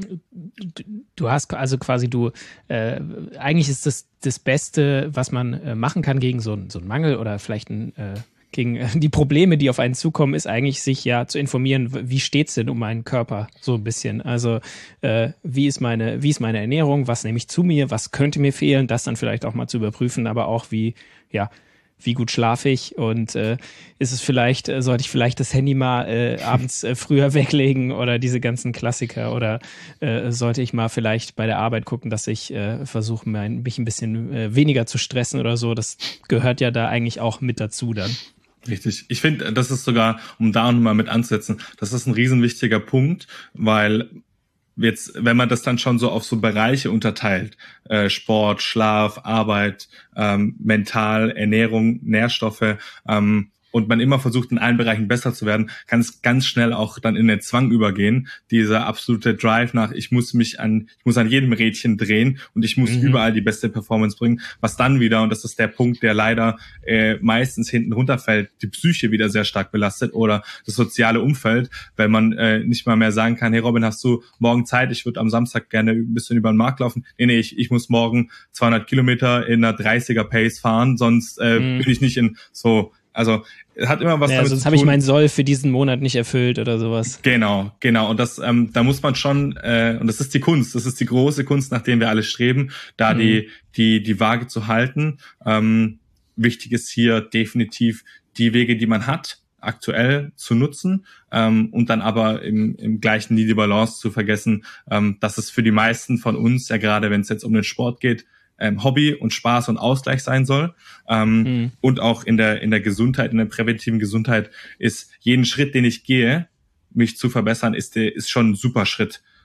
du hast also quasi, du, äh, eigentlich ist das das Beste, was man äh, machen kann gegen so, so einen Mangel oder vielleicht ein, äh, gegen äh, die Probleme, die auf einen zukommen, ist eigentlich sich ja zu informieren, wie steht's denn um meinen Körper so ein bisschen. Also äh, wie ist meine, wie ist meine Ernährung, was nehme ich zu mir, was könnte mir fehlen, das dann vielleicht auch mal zu überprüfen, aber auch wie, ja, wie gut schlafe ich und äh, ist es vielleicht, äh, sollte ich vielleicht das Handy mal äh, abends äh, früher weglegen oder diese ganzen Klassiker oder äh, sollte ich mal vielleicht bei der Arbeit gucken, dass ich äh, versuche, mein, mich ein bisschen äh, weniger zu stressen oder so. Das gehört ja da eigentlich auch mit dazu dann. Richtig. Ich finde, das ist sogar, um da nochmal mit anzusetzen, das ist ein riesen wichtiger Punkt, weil jetzt, wenn man das dann schon so auf so Bereiche unterteilt, äh, Sport, Schlaf, Arbeit, ähm, mental, Ernährung, Nährstoffe, ähm, und man immer versucht, in allen Bereichen besser zu werden, kann es ganz schnell auch dann in den Zwang übergehen. Dieser absolute Drive nach, ich muss mich an, ich muss an jedem Rädchen drehen und ich muss mhm. überall die beste Performance bringen, was dann wieder, und das ist der Punkt, der leider äh, meistens hinten runterfällt, die Psyche wieder sehr stark belastet oder das soziale Umfeld, weil man äh, nicht mal mehr sagen kann, hey Robin, hast du morgen Zeit? Ich würde am Samstag gerne ein bisschen über den Markt laufen. Nee, nee, ich, ich muss morgen zweihundert Kilometer in einer dreißiger Pace fahren, sonst äh, mhm. bin ich nicht in so. Also es hat immer was ja, damit sonst zu tun. Sonst habe ich meinen Soll für diesen Monat nicht erfüllt oder sowas. Genau, genau. Und das, ähm, da muss man schon, äh, und das ist die Kunst, das ist die große Kunst, nach der wir alle streben, da mhm. die die die Waage zu halten. Ähm, wichtig ist hier definitiv die Wege, die man hat, aktuell zu nutzen ähm, und dann aber im, im gleichen nie die Balance zu vergessen, ähm, dass es für die meisten von uns, ja gerade wenn es jetzt um den Sport geht, Ähm, Hobby und Spaß und Ausgleich sein soll. Ähm, mhm. Und auch in der in der Gesundheit, in der präventiven Gesundheit ist jeden Schritt, den ich gehe, mich zu verbessern, ist der ist schon ein super Schritt.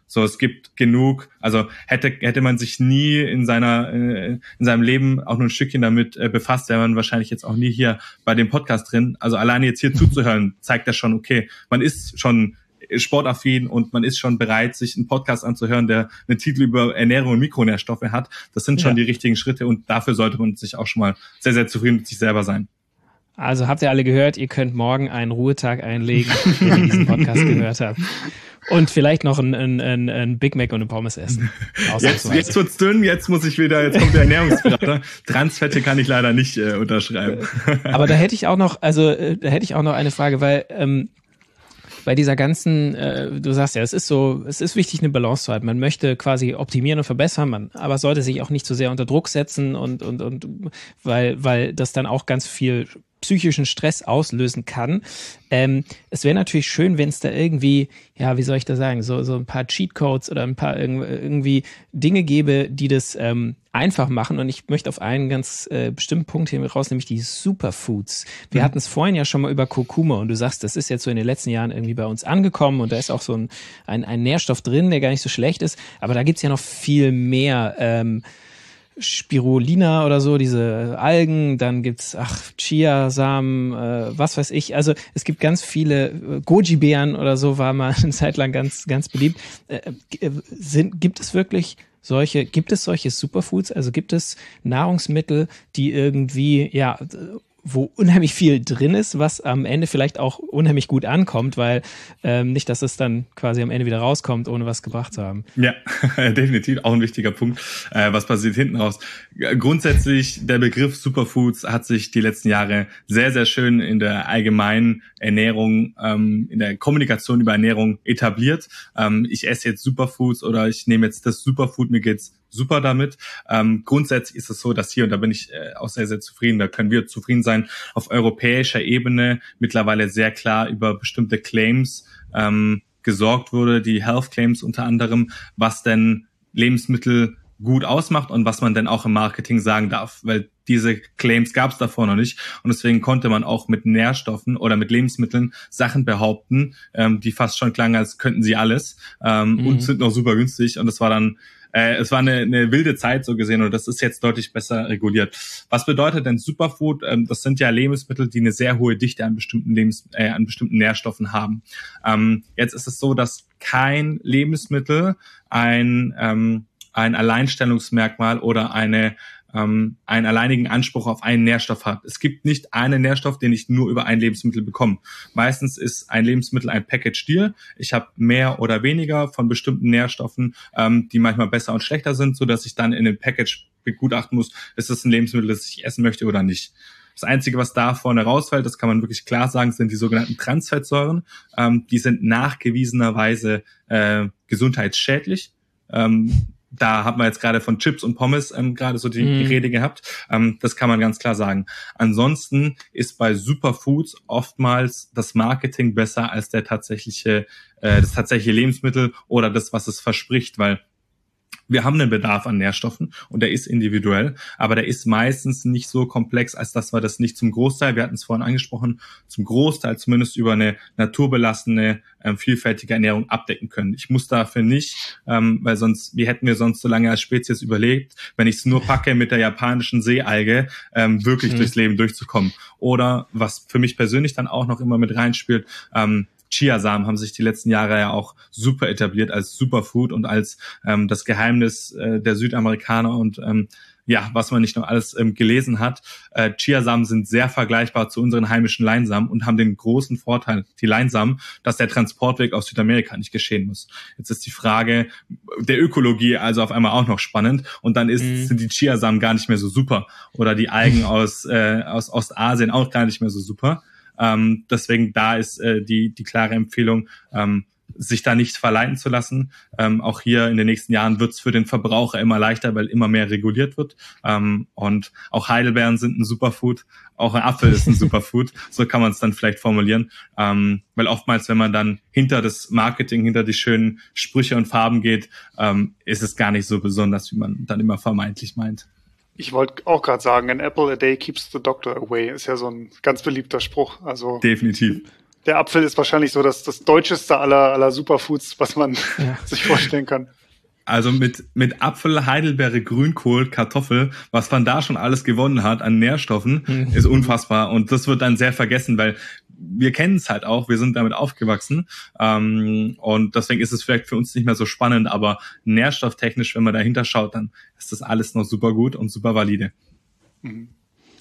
So, es gibt genug, also hätte hätte man sich nie in seiner äh, in seinem Leben auch nur ein Stückchen damit äh, befasst, wäre man wahrscheinlich jetzt auch nie hier bei dem Podcast drin. Also alleine jetzt hier zuzuhören, zeigt ja schon, okay, man ist schon sportaffin und man ist schon bereit, sich einen Podcast anzuhören, der einen Titel über Ernährung und Mikronährstoffe hat. Das sind schon ja. die richtigen Schritte und dafür sollte man sich auch schon mal sehr, sehr zufrieden mit sich selber sein. Also habt ihr alle gehört, ihr könnt morgen einen Ruhetag einlegen, wenn ihr diesen Podcast gehört habt. Und vielleicht noch ein, ein, ein Big Mac und eine Pommes essen. Jetzt, jetzt wird's dünn, jetzt muss ich wieder, jetzt kommt der Ernährungsberater. Transfette kann ich leider nicht äh, unterschreiben. Aber da hätte ich auch noch, also äh, da hätte ich auch noch eine Frage, weil ähm, bei dieser ganzen, äh, du sagst ja, es ist so, es ist wichtig, eine Balance zu halten. Man möchte quasi optimieren und verbessern, man, aber sollte sich auch nicht zu sehr unter Druck setzen und und und weil weil das dann auch ganz viel psychischen Stress auslösen kann. Ähm, es wäre natürlich schön, wenn es da irgendwie, ja, wie soll ich da sagen, so so ein paar Cheatcodes oder ein paar irg- irgendwie Dinge gäbe, die das ähm, einfach machen. Und ich möchte auf einen ganz äh, bestimmten Punkt hier raus, nämlich die Superfoods. Wir mhm. hatten es vorhin ja schon mal über Kurkuma und du sagst, das ist jetzt so in den letzten Jahren irgendwie bei uns angekommen und da ist auch so ein, ein, ein Nährstoff drin, der gar nicht so schlecht ist. Aber da gibt's ja noch viel mehr ähm, Spirulina oder so, diese Algen, dann gibt's, ach, Chiasamen, äh, was weiß ich. Also es gibt ganz viele, äh, Goji-Beeren oder so war mal eine Zeit lang ganz, ganz beliebt. Äh, sind, gibt es wirklich solche, gibt es solche Superfoods? Also gibt es Nahrungsmittel, die irgendwie, ja, wo unheimlich viel drin ist, was am Ende vielleicht auch unheimlich gut ankommt, weil ähm, nicht, dass es dann quasi am Ende wieder rauskommt, ohne was gebracht zu haben. Ja, definitiv, auch ein wichtiger Punkt. Äh, was passiert hinten raus? Grundsätzlich, der Begriff Superfoods hat sich die letzten Jahre sehr, sehr schön in der allgemeinen Ernährung, ähm, in der Kommunikation über Ernährung etabliert. Ähm, ich esse jetzt Superfoods oder ich nehme jetzt das Superfood, mir geht's super damit. Ähm, grundsätzlich ist es so, dass hier, und da bin ich äh, auch sehr, sehr zufrieden, da können wir zufrieden sein, auf europäischer Ebene mittlerweile sehr klar über bestimmte Claims ähm, gesorgt wurde, die Health Claims unter anderem, was denn Lebensmittel gut ausmacht und was man denn auch im Marketing sagen darf, weil diese Claims gab es davor noch nicht und deswegen konnte man auch mit Nährstoffen oder mit Lebensmitteln Sachen behaupten, ähm, die fast schon klangen, als könnten sie alles ähm, mhm. und sind noch super günstig und das war dann Äh, es war eine, eine wilde Zeit so gesehen und das ist jetzt deutlich besser reguliert. Was bedeutet denn Superfood? Ähm, das sind ja Lebensmittel, die eine sehr hohe Dichte an bestimmten Lebens äh, an bestimmten Nährstoffen haben. Ähm, jetzt ist es so, dass kein Lebensmittel ein ähm, ein Alleinstellungsmerkmal oder eine ähm, einen alleinigen Anspruch auf einen Nährstoff hat. Es gibt nicht einen Nährstoff, den ich nur über ein Lebensmittel bekomme. Meistens ist ein Lebensmittel ein Package-Deal. Ich habe mehr oder weniger von bestimmten Nährstoffen, ähm, die manchmal besser und schlechter sind, so dass ich dann in dem Package begutachten muss, ist das ein Lebensmittel, das ich essen möchte oder nicht. Das Einzige, was da vorne rausfällt, das kann man wirklich klar sagen, sind die sogenannten Transfettsäuren. Ähm, die sind nachgewiesenerweise äh, gesundheitsschädlich. Ähm, Da hat man jetzt gerade von Chips und Pommes ähm, gerade so die, mm. die Rede gehabt. Ähm, das kann man ganz klar sagen. Ansonsten ist bei Superfoods oftmals das Marketing besser als der tatsächliche, äh, das tatsächliche Lebensmittel oder das, was es verspricht, weil wir haben einen Bedarf an Nährstoffen und der ist individuell, aber der ist meistens nicht so komplex, als dass wir das nicht zum Großteil, wir hatten es vorhin angesprochen, zum Großteil zumindest über eine naturbelassene, ähm, vielfältige Ernährung abdecken können. Ich muss dafür nicht, ähm, weil sonst, wie hätten wir sonst so lange als Spezies überlegt, wenn ich es nur packe, mit der japanischen Seealge ähm, wirklich mhm. durchs Leben durchzukommen. Oder was für mich persönlich dann auch noch immer mit reinspielt, ähm, Chiasamen haben sich die letzten Jahre ja auch super etabliert als Superfood und als ähm, das Geheimnis äh, der Südamerikaner und ähm, ja, was man nicht noch alles ähm, gelesen hat. Äh, Chiasamen sind sehr vergleichbar zu unseren heimischen Leinsamen und haben den großen Vorteil, die Leinsamen, dass der Transportweg aus Südamerika nicht geschehen muss. Jetzt ist die Frage der Ökologie also auf einmal auch noch spannend und dann ist, mhm. sind die Chiasamen gar nicht mehr so super oder die Algen aus, äh, aus Ostasien auch gar nicht mehr so super. Ähm, deswegen da ist äh, die die klare Empfehlung, ähm, sich da nicht verleiten zu lassen. Ähm, auch hier in den nächsten Jahren wird es für den Verbraucher immer leichter, weil immer mehr reguliert wird. Ähm, und auch Heidelbeeren sind ein Superfood, auch ein Apfel ist ein Superfood. So kann man es dann vielleicht formulieren. Ähm, weil oftmals, wenn man dann hinter das Marketing, hinter die schönen Sprüche und Farben geht, ähm, ist es gar nicht so besonders, wie man dann immer vermeintlich meint. Ich wollte auch gerade sagen, an apple a day keeps the doctor away ist ja so ein ganz beliebter Spruch. Also definitiv. Der Apfel ist wahrscheinlich so das, das deutscheste aller, aller Superfoods, was man ja. sich vorstellen kann. Also mit, mit Apfel, Heidelbeere, Grünkohl, Kartoffel, was man da schon alles gewonnen hat an Nährstoffen, mhm. ist unfassbar. Und das wird dann sehr vergessen, weil wir kennen es halt auch, wir sind damit aufgewachsen. Ähm, und deswegen ist es vielleicht für uns nicht mehr so spannend, aber nährstofftechnisch, wenn man dahinter schaut, dann ist das alles noch super gut und super valide. Mhm.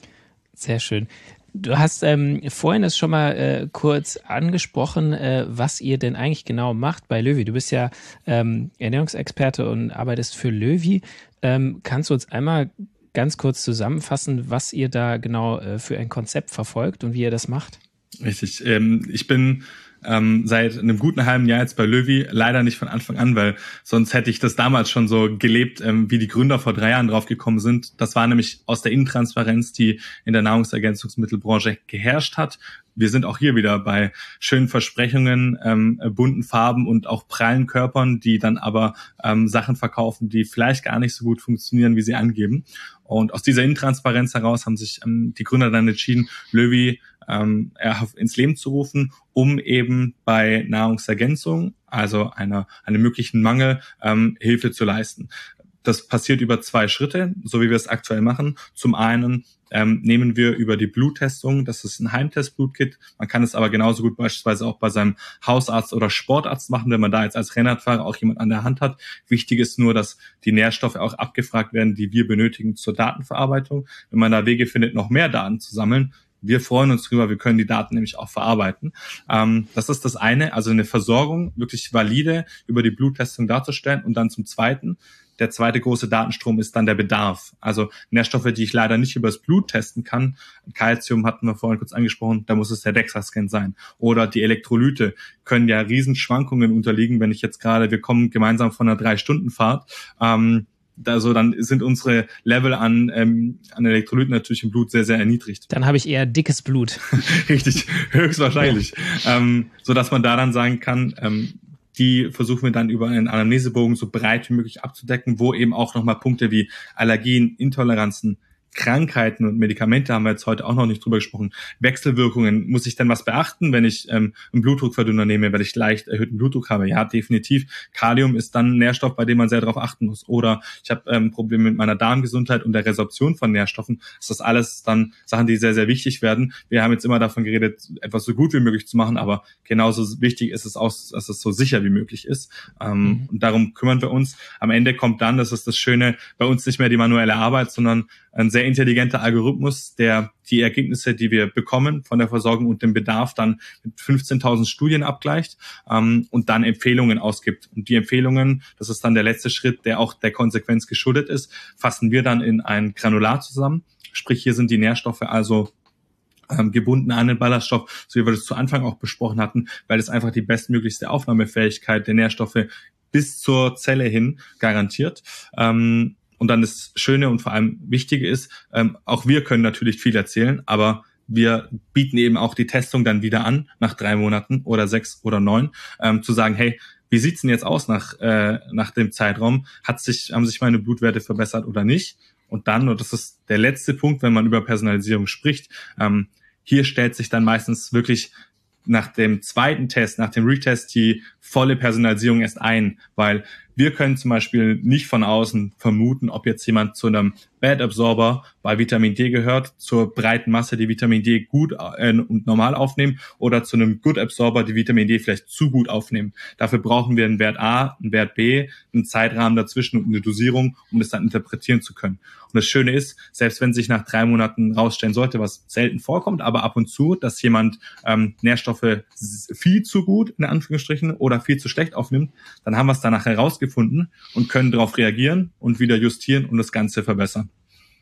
Sehr schön. Du hast ähm, vorhin es schon mal äh, kurz angesprochen, äh, was ihr denn eigentlich genau macht bei Löwy. Du bist ja ähm, Ernährungsexperte und arbeitest für Löwy. Ähm, kannst du uns einmal ganz kurz zusammenfassen, was ihr da genau äh, für ein Konzept verfolgt und wie ihr das macht? Richtig. Ähm, ich bin ähm, seit einem guten halben Jahr jetzt bei Löwy, leider nicht von Anfang an, weil sonst hätte ich das damals schon so gelebt, ähm, wie die Gründer vor drei Jahren drauf gekommen sind. Das war nämlich aus der Intransparenz, die in der Nahrungsergänzungsmittelbranche geherrscht hat. Wir sind auch hier wieder bei schönen Versprechungen, ähm, bunten Farben und auch prallen Körpern, die dann aber ähm, Sachen verkaufen, die vielleicht gar nicht so gut funktionieren, wie sie angeben. Und aus dieser Intransparenz heraus haben sich ähm, die Gründer dann entschieden, Löwy ähm, ins Leben zu rufen, um eben bei Nahrungsergänzung, also einer, einem möglichen Mangel, ähm, Hilfe zu leisten. Das passiert über zwei Schritte, so wie wir es aktuell machen. Zum einen ähm, nehmen wir über die Bluttestung, das ist ein Heimtest-Blutkit. Man kann es aber genauso gut beispielsweise auch bei seinem Hausarzt oder Sportarzt machen, wenn man da jetzt als Rennradfahrer auch jemand an der Hand hat. Wichtig ist nur, dass die Nährstoffe auch abgefragt werden, die wir benötigen zur Datenverarbeitung. Wenn man da Wege findet, noch mehr Daten zu sammeln, wir freuen uns drüber, wir können die Daten nämlich auch verarbeiten. Ähm, das ist das eine, also eine Versorgung wirklich valide über die Bluttestung darzustellen. Und dann zum Zweiten, der zweite große Datenstrom ist dann der Bedarf. Also Nährstoffe, die ich leider nicht übers Blut testen kann. Calcium hatten wir vorhin kurz angesprochen, da muss es der DEXA-Scan sein. Oder die Elektrolyte können ja Riesenschwankungen unterliegen, wenn ich jetzt gerade, wir kommen gemeinsam von einer Drei-Stunden-Fahrt, ähm, Also dann sind unsere Level an, ähm, an Elektrolyten natürlich im Blut sehr, sehr erniedrigt. Dann habe ich eher dickes Blut. Richtig, höchstwahrscheinlich. Ja. Ähm, so dass man da dann sagen kann, ähm, die versuchen wir dann über einen Anamnesebogen so breit wie möglich abzudecken, wo eben auch nochmal Punkte wie Allergien, Intoleranzen, Krankheiten und Medikamente haben wir jetzt heute auch noch nicht drüber gesprochen. Wechselwirkungen, muss ich denn was beachten, wenn ich ähm, einen Blutdruckverdünner nehme, weil ich leicht erhöhten Blutdruck habe? Ja, definitiv. Kalium ist dann ein Nährstoff, bei dem man sehr darauf achten muss. Oder ich habe ähm, Probleme mit meiner Darmgesundheit und der Resorption von Nährstoffen. Das ist alles dann Sachen, die sehr, sehr wichtig werden. Wir haben jetzt immer davon geredet, etwas so gut wie möglich zu machen, aber genauso wichtig ist es auch, dass es so sicher wie möglich ist. Ähm, mhm. Und darum kümmern wir uns. Am Ende kommt dann, das ist das Schöne, bei uns nicht mehr die manuelle Arbeit, sondern ein sehr intelligenter Algorithmus, der die Ergebnisse, die wir bekommen von der Versorgung und dem Bedarf dann mit fünfzehntausend Studien abgleicht ähm, und dann Empfehlungen ausgibt. Und die Empfehlungen, das ist dann der letzte Schritt, der auch der Konsequenz geschuldet ist, fassen wir dann in ein Granulat zusammen. Sprich, hier sind die Nährstoffe also ähm, gebunden an den Ballaststoff, so wie wir das zu Anfang auch besprochen hatten, weil es einfach die bestmöglichste Aufnahmefähigkeit der Nährstoffe bis zur Zelle hin garantiert. Ähm, Und dann das Schöne und vor allem Wichtige ist, ähm, auch wir können natürlich viel erzählen, aber wir bieten eben auch die Testung dann wieder an, nach drei Monaten oder sechs oder neun, ähm, zu sagen, hey, wie sieht's denn jetzt aus nach äh, nach dem Zeitraum? Hat sich haben sich meine Blutwerte verbessert oder nicht? Und dann, und das ist der letzte Punkt, wenn man über Personalisierung spricht, ähm, hier stellt sich dann meistens wirklich nach dem zweiten Test, nach dem Retest, die volle Personalisierung erst ein, weil wir können zum Beispiel nicht von außen vermuten, ob jetzt jemand zu einem Bad Absorber bei Vitamin D gehört, zur breiten Masse, die Vitamin D gut äh, und normal aufnehmen, oder zu einem Good Absorber, die Vitamin D vielleicht zu gut aufnehmen. Dafür brauchen wir einen Wert A, einen Wert B, einen Zeitrahmen dazwischen und eine Dosierung, um das dann interpretieren zu können. Und das Schöne ist, selbst wenn sich nach drei Monaten rausstellen sollte, was selten vorkommt, aber ab und zu, dass jemand ähm, Nährstoffe viel zu gut, in Anführungsstrichen, oder viel zu schlecht aufnimmt, dann haben wir es danach herausgefunden und können darauf reagieren und wieder justieren und das Ganze verbessern.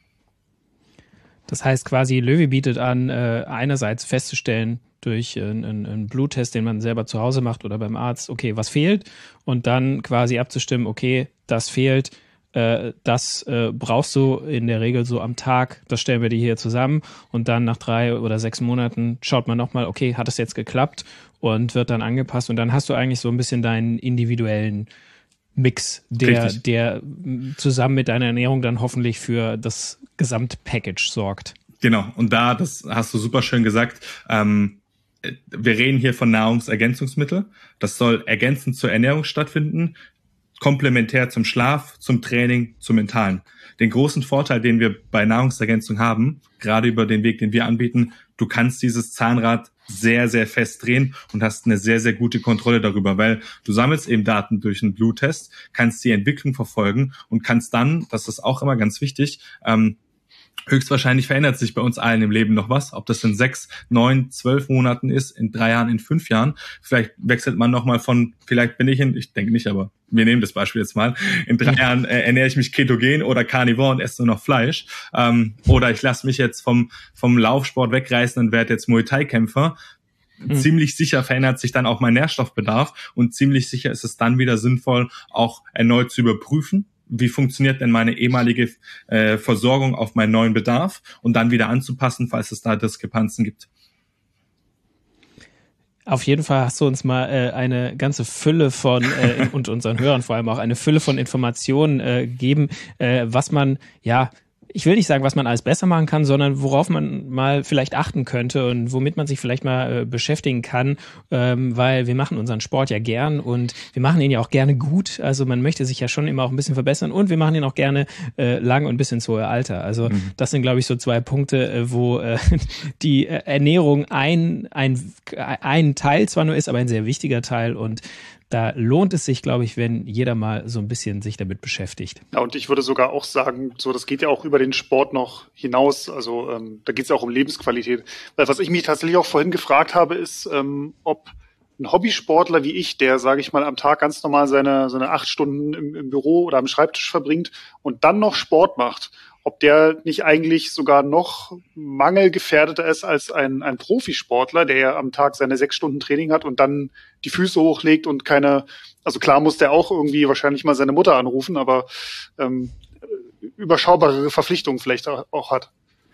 Das heißt quasi, Löwy bietet an, äh, einerseits festzustellen durch äh, einen, einen Bluttest, den man selber zu Hause macht oder beim Arzt, okay, was fehlt, und dann quasi abzustimmen, okay, das fehlt, äh, das äh, brauchst du in der Regel so am Tag, das stellen wir dir hier zusammen, und dann nach drei oder sechs Monaten schaut man nochmal, okay, hat es jetzt geklappt, und wird dann angepasst, und dann hast du eigentlich so ein bisschen deinen individuellen Mix, der, der zusammen mit deiner Ernährung dann hoffentlich für das Gesamtpackage sorgt. Genau, und da, das hast du super schön gesagt, ähm, wir reden hier von Nahrungsergänzungsmitteln. Das soll ergänzend zur Ernährung stattfinden, komplementär zum Schlaf, zum Training, zum Mentalen. Den großen Vorteil, den wir bei Nahrungsergänzung haben, gerade über den Weg, den wir anbieten, du kannst dieses Zahnrad sehr, sehr fest drehen und hast eine sehr, sehr gute Kontrolle darüber, weil du sammelst eben Daten durch einen Bluttest, kannst die Entwicklung verfolgen und kannst dann, das ist auch immer ganz wichtig, ähm, höchstwahrscheinlich verändert sich bei uns allen im Leben noch was, ob das in sechs, neun, zwölf Monaten ist, in drei Jahren, in fünf Jahren. Vielleicht wechselt man nochmal von, vielleicht bin ich in, ich denke nicht, aber wir nehmen das Beispiel jetzt mal, in drei Jahren äh, ernähre ich mich ketogen oder Carnivore und esse nur noch Fleisch. Ähm, oder ich lasse mich jetzt vom vom Laufsport wegreißen und werde jetzt Muay Thai-Kämpfer. Mhm. Ziemlich sicher verändert sich dann auch mein Nährstoffbedarf und ziemlich sicher ist es dann wieder sinnvoll, auch erneut zu überprüfen. Wie funktioniert denn meine ehemalige äh, Versorgung auf meinen neuen Bedarf und dann wieder anzupassen, falls es da Diskrepanzen gibt. Auf jeden Fall hast du uns mal äh, eine ganze Fülle von, äh, und unseren Hörern vor allem auch eine Fülle von Informationen äh, gegeben, äh, was man, ja, ich will nicht sagen, was man alles besser machen kann, sondern worauf man mal vielleicht achten könnte und womit man sich vielleicht mal äh, beschäftigen kann, ähm, weil wir machen unseren Sport ja gern und wir machen ihn ja auch gerne gut. Also man möchte sich ja schon immer auch ein bisschen verbessern und wir machen ihn auch gerne äh, lang und bis ins hohe Alter. Also mhm. das sind, glaube ich, so zwei Punkte, äh, wo äh, die äh, Ernährung ein, ein, ein Teil zwar nur ist, aber ein sehr wichtiger Teil und da lohnt es sich, glaube ich, wenn jeder mal so ein bisschen sich damit beschäftigt. Ja, und ich würde sogar auch sagen, so das geht ja auch über den Sport noch hinaus. Also ähm, da geht es ja auch um Lebensqualität. Weil was ich mich tatsächlich auch vorhin gefragt habe, ist, ähm, ob ein Hobbysportler wie ich, der, sage ich mal, am Tag ganz normal seine seine acht Stunden im, im Büro oder am Schreibtisch verbringt und dann noch Sport macht, ob der nicht eigentlich sogar noch mangelgefährdeter ist als ein, ein Profisportler, der ja am Tag seine sechs Stunden Training hat und dann die Füße hochlegt und keine, also klar muss der auch irgendwie wahrscheinlich mal seine Mutter anrufen, aber ähm, überschaubare Verpflichtungen vielleicht auch hat.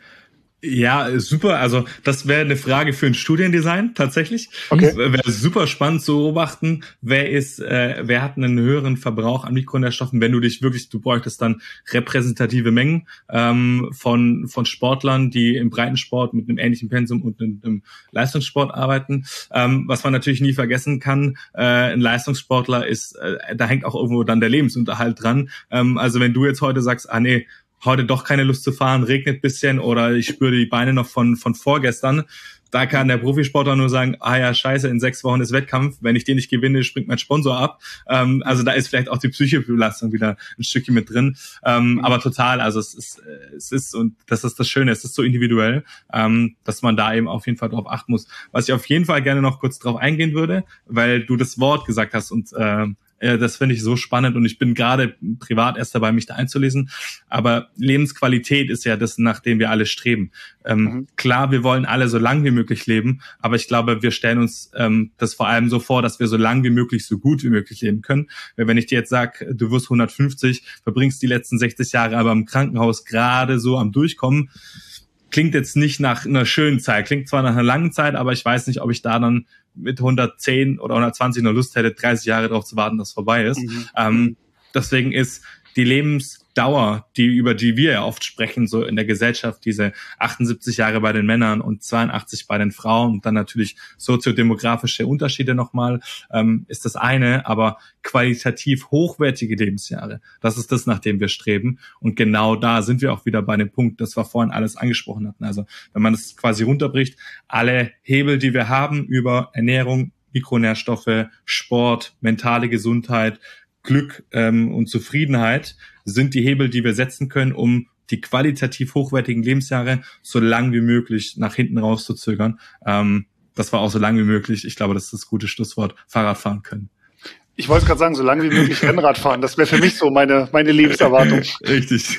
Ja, super. Also das wäre eine Frage für ein Studiendesign tatsächlich. Okay. Wäre super spannend zu beobachten, wer ist, äh, wer hat einen höheren Verbrauch an Mikronährstoffen, wenn du dich wirklich, du bräuchtest dann repräsentative Mengen ähm, von von Sportlern, die im Breitensport mit einem ähnlichen Pensum und einem, einem Leistungssport arbeiten. Ähm, was man natürlich nie vergessen kann, äh, ein Leistungssportler ist, äh, da hängt auch irgendwo dann der Lebensunterhalt dran. Ähm, also wenn du jetzt heute sagst, ah nee, heute doch keine Lust zu fahren, regnet bisschen oder ich spüre die Beine noch von von vorgestern, da kann der Profisportler nur sagen, ah ja, scheiße, in sechs Wochen ist Wettkampf, wenn ich den nicht gewinne, springt mein Sponsor ab. Ähm, also da ist vielleicht auch die psychische Belastung wieder ein Stückchen mit drin. Ähm, aber total, also es ist, es ist, und das ist das Schöne, es ist so individuell, ähm, dass man da eben auf jeden Fall drauf achten muss. Was ich auf jeden Fall gerne noch kurz drauf eingehen würde, weil du das Wort gesagt hast und äh, das finde ich so spannend und ich bin gerade privat erst dabei, mich da einzulesen. Aber Lebensqualität ist ja das, nach dem wir alle streben. Ähm, mhm. Klar, wir wollen alle so lang wie möglich leben, aber ich glaube, wir stellen uns ähm, das vor allem so vor, dass wir so lang wie möglich, so gut wie möglich leben können. Weil wenn ich dir jetzt sage, du wirst hundertfünfzig, verbringst die letzten sechzig Jahre aber im Krankenhaus gerade so am Durchkommen, klingt jetzt nicht nach einer schönen Zeit, klingt zwar nach einer langen Zeit, aber ich weiß nicht, ob ich da dann mit hundertzehn oder hundertzwanzig noch Lust hätte, dreißig Jahre darauf zu warten, dass es vorbei ist. Mhm. Ähm, deswegen ist die Lebensdauer, die über die wir ja oft sprechen, so in der Gesellschaft, diese achtundsiebzig Jahre bei den Männern und zweiundachtzig bei den Frauen und dann natürlich soziodemografische Unterschiede nochmal, ähm, ist das eine, aber qualitativ hochwertige Lebensjahre, das ist das, nach dem wir streben. Und genau da sind wir auch wieder bei dem Punkt, das wir vorhin alles angesprochen hatten. Also wenn man es quasi runterbricht, alle Hebel, die wir haben über Ernährung, Mikronährstoffe, Sport, mentale Gesundheit, Glück ähm, und Zufriedenheit sind die Hebel, die wir setzen können, um die qualitativ hochwertigen Lebensjahre so lang wie möglich nach hinten rauszuzögern. Ähm, das war auch so lang wie möglich. Ich glaube, das ist das gute Schlusswort. Fahrrad fahren können. Ich wollte gerade sagen, so lange wie möglich Rennrad fahren. Das wäre für mich so meine meine Lebenserwartung. Richtig.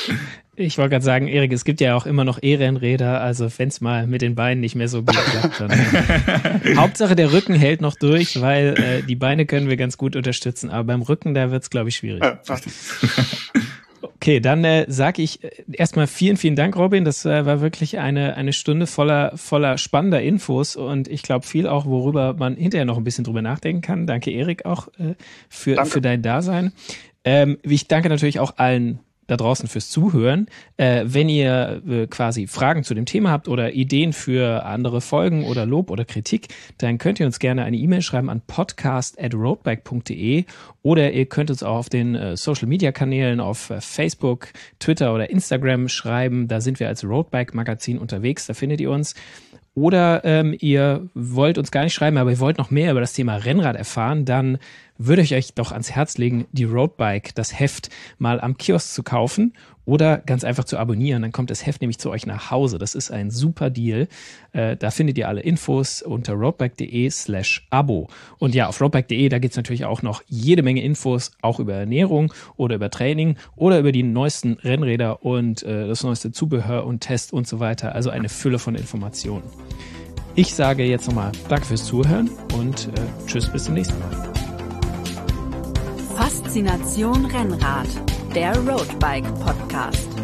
Ich wollte gerade sagen, Erik, es gibt ja auch immer noch E-Rennräder, also wenn es mal mit den Beinen nicht mehr so gut klappt, dann Hauptsache der Rücken hält noch durch, weil äh, die Beine können wir ganz gut unterstützen, aber beim Rücken, da wird es, glaube ich, schwierig. Ja. Okay, dann äh, sage ich äh, erstmal vielen, vielen Dank, Robin. Das äh, war wirklich eine eine Stunde voller voller spannender Infos und ich glaube viel auch, worüber man hinterher noch ein bisschen drüber nachdenken kann. Danke, Erik, auch äh, für, für dein Dasein. Ähm, ich danke natürlich auch allen da draußen fürs Zuhören. Äh, wenn ihr äh, quasi Fragen zu dem Thema habt oder Ideen für andere Folgen oder Lob oder Kritik, dann könnt ihr uns gerne eine E-Mail schreiben an podcast at roadbike punkt de oder ihr könnt uns auch auf den äh, Social-Media-Kanälen auf äh, Facebook, Twitter oder Instagram schreiben. Da sind wir als Roadbike-Magazin unterwegs, da findet ihr uns. Oder ähm, ihr wollt uns gar nicht schreiben, aber ihr wollt noch mehr über das Thema Rennrad erfahren, dann würde ich euch doch ans Herz legen, die Roadbike, das Heft, mal am Kiosk zu kaufen oder ganz einfach zu abonnieren. Dann kommt das Heft nämlich zu euch nach Hause. Das ist ein super Deal. Äh, da findet ihr alle Infos unter roadbike.de slash Abo. Und ja, auf roadbike.de, da gibt es natürlich auch noch jede Menge Infos, auch über Ernährung oder über Training oder über die neuesten Rennräder und äh, das neueste Zubehör und Test und so weiter. Also eine Fülle von Informationen. Ich sage jetzt nochmal Danke fürs Zuhören und äh, tschüss, bis zum nächsten Mal. Faszination Rennrad, der Roadbike Podcast.